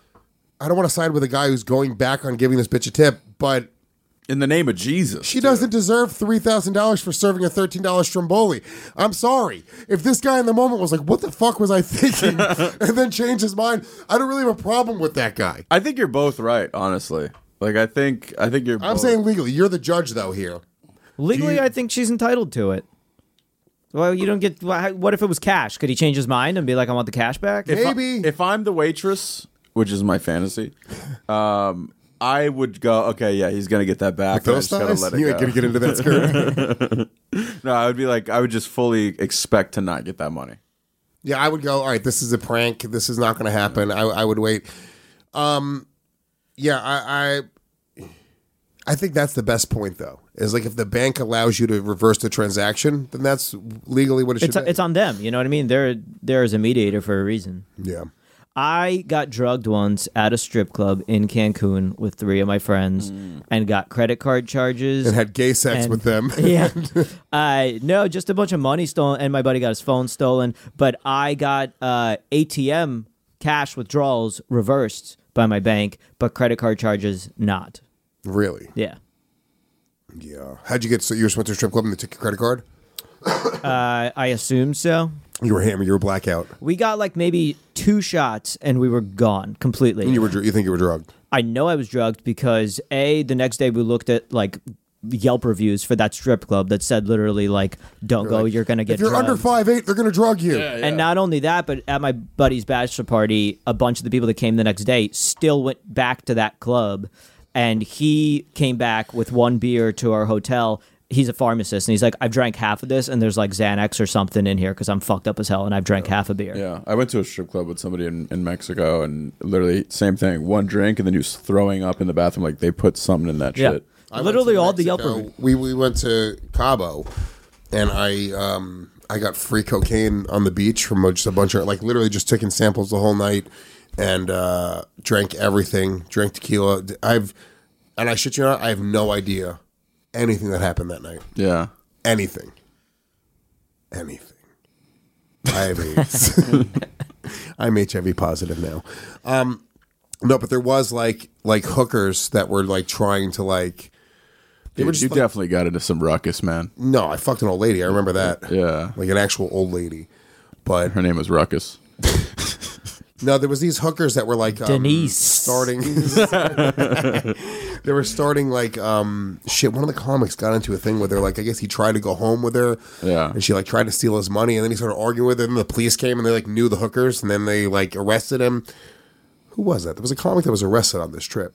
I don't want to side with a guy who's going back on giving this bitch a tip, but. In the name of Jesus. She doesn't deserve three thousand dollars for serving a thirteen dollars Stromboli. I'm sorry. If this guy in the moment was like, what the fuck was I thinking? And then changed his mind, I don't really have a problem with that guy. I think you're both right, honestly. Like, I think I think you're I'm both. saying legally. You're the judge, though, here. Legally, Do you- I think she's entitled to it. Well, you don't get. wha- What if it was cash? Could he change his mind and be like, "I want the cash back"? If I- if I'm the waitress, which is my fantasy, um, I would go, okay, yeah, he's going to get that back. With those I just gotta thighs? let it You ain't go. gonna get into that skirt. No, I would be like, I would just fully expect to not get that money. Yeah, I would go, all right, this is a prank. This is not going to happen. I, I would wait. Um, yeah, I, I I think that's the best point, though, is like if the bank allows you to reverse the transaction, then that's legally what it should It's be. it's on them. You know what I mean? They're there as a mediator for a reason. Yeah. I got drugged once at a strip club in Cancun with three of my friends and got credit card charges. And had gay sex and- with them. Yeah. uh, no, just a bunch of money stolen, and my buddy got his phone stolen. But I got uh, A T M cash withdrawals reversed by my bank, but credit card charges not. Really? Yeah. Yeah. How'd you get, so you just went to a strip club and they took your credit card? Uh, I assume so. You were hammered. You were blackout. We got like maybe two shots and we were gone completely. And you were, dr- you think you were drugged? I know I was drugged because A, the next day we looked at like Yelp reviews for that strip club that said literally like, don't You're go, like, you're going to get If you're drugged. under five eight, they're going to drug you. And not only that, but at my buddy's bachelor party, a bunch of the people that came the next day still went back to that club. And he came back with one beer to our hotel. He's a pharmacist, and he's like, I've drank half of this, and there's like Xanax or something in here because I'm fucked up as hell, and I've drank half a beer. Yeah, I went to a strip club with somebody in, in Mexico, and literally same thing. One drink, and then he was throwing up in the bathroom like they put something in that Yeah. shit. I went Literally to all the Yelp Mexico. reviews. We we went to Cabo, and I um I got free cocaine on the beach from just a bunch of like literally just taking samples the whole night, and uh, drank everything, drank tequila. I've and I shit you not, I have no idea anything that happened that night. Yeah. Anything. Anything. I have AIDS. I'm H I V positive now. Um, no, but there was like like hookers that were like trying to like. They Dude, were just you like- definitely got into some ruckus, man. No, I fucked an old lady. I remember that. Yeah. Like an actual old lady. But her name was Ruckus. No, there was these hookers that were like um, Denise. starting. They were starting like um shit. One of the comics got into a thing where they're like, I guess he tried to go home with her. Yeah. And she like tried to steal his money, and then he started arguing with her. And the police came and they like knew the hookers, and then they like arrested him. Who was that? There was a comic that was arrested on this trip.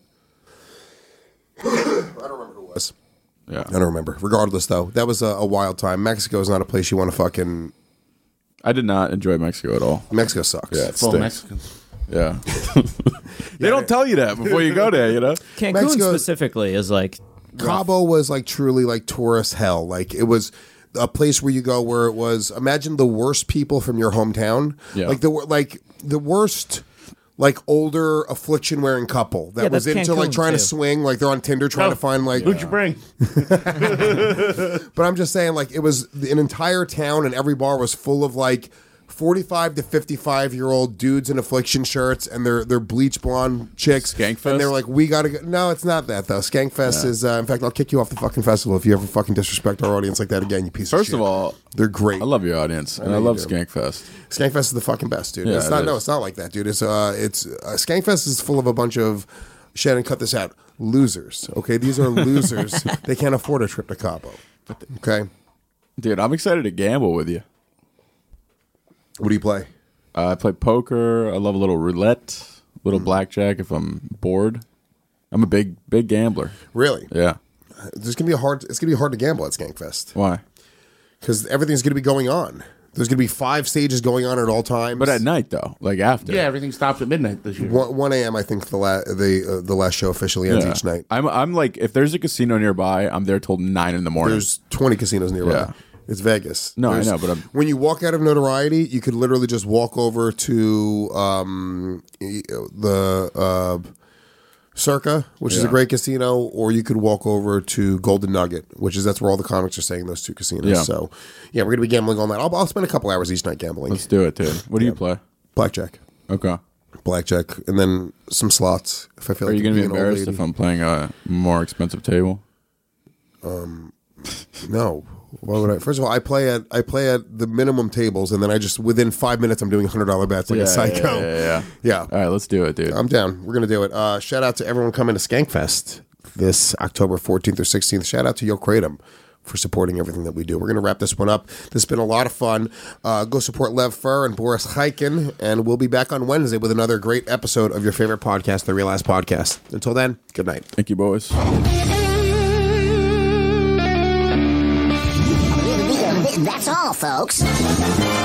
I don't remember who it was. Yeah. I don't remember. Regardless, though, that was a, a wild time. Mexico is not a place you want to fucking. I did not enjoy Mexico at all. Mexico sucks. Yeah, it Full stinks. Mexicans. Yeah. They don't tell you that before you go there, you know? Cancun Mexico- specifically is like Cabo was like truly like tourist hell. Like it was a place where you go where it was. Imagine the worst people from your hometown. Yeah. Like the wor- like the worst. Like older affliction wearing couple that Yeah, was that's into like Cancun, trying to too. swing, like they're on Tinder trying Oh, to find like. Who'd you bring? But I'm just saying, like it was an entire town and every bar was full of like forty-five to fifty-five year old dudes in affliction shirts and they're they're bleach blonde chicks. Skankfest? And they're like, we gotta go. No, it's not that though. Skankfest Yeah. is. Uh, in fact, I'll kick you off the fucking festival if you ever fucking disrespect our audience like that again. You piece of First shit. of all, they're great. I love your audience, and know I you love do. Skankfest. Skankfest is the fucking best, dude. Yeah, it's it not. No, is. it's not like that, dude. It's uh, it's uh, Skankfest is full of a bunch of. Shannon, cut this out. Losers. Okay, these are losers. They can't afford a trip to Cabo. Okay, Dude, I'm excited to gamble with you. what do you play? Uh, I play poker. I love a little roulette, a little Mm. blackjack if I'm bored. I'm a big, big gambler. Really? Yeah. There's gonna be a hard. It's gonna be hard to gamble at Skankfest Why? because everything's going to be going on. There's going to be five stages going on at all times. But at night, though, like after. Yeah, everything stops at midnight this year. one a.m. I think the la- the uh, the last show officially ends Yeah. each night. I'm I'm like, if there's a casino nearby, I'm there till nine in the morning. There's twenty casinos nearby. Yeah. It's Vegas. No, There's- I know, but I'm, when you walk out of Notoriety, you could literally just walk over to um, the uh, Circa, which is a Yeah. great casino, or you could walk over to Golden Nugget, which is that's where all the comics are staying. Those two casinos. Yeah. So yeah, we're gonna be gambling all night. I'll, I'll spend a couple hours each night gambling. let's do it, dude. What do you play? Blackjack, Okay. blackjack, and then some slots. If I feel Are like you going to be being an old embarrassed lady. if I'm playing a more expensive table? Um, no. Why would I? First of all, I play at I play at the minimum tables, and then I just within five minutes I'm doing hundred dollar bets like yeah, a psycho. Yeah, yeah, yeah. Yeah. All right, let's do it, dude. I'm down. We're gonna do it. Uh, shout out to everyone coming to Skankfest this October fourteenth or sixteenth. Shout out to Yo Kratom for supporting everything that we do. We're gonna wrap this one up. This has been a lot of fun. Uh, go support Lev Fur and Boris Hyken, and we'll be back on Wednesday with another great episode of your favorite podcast, The Real Ass Podcast. Until then, good night. Thank you, boys. That's all, folks.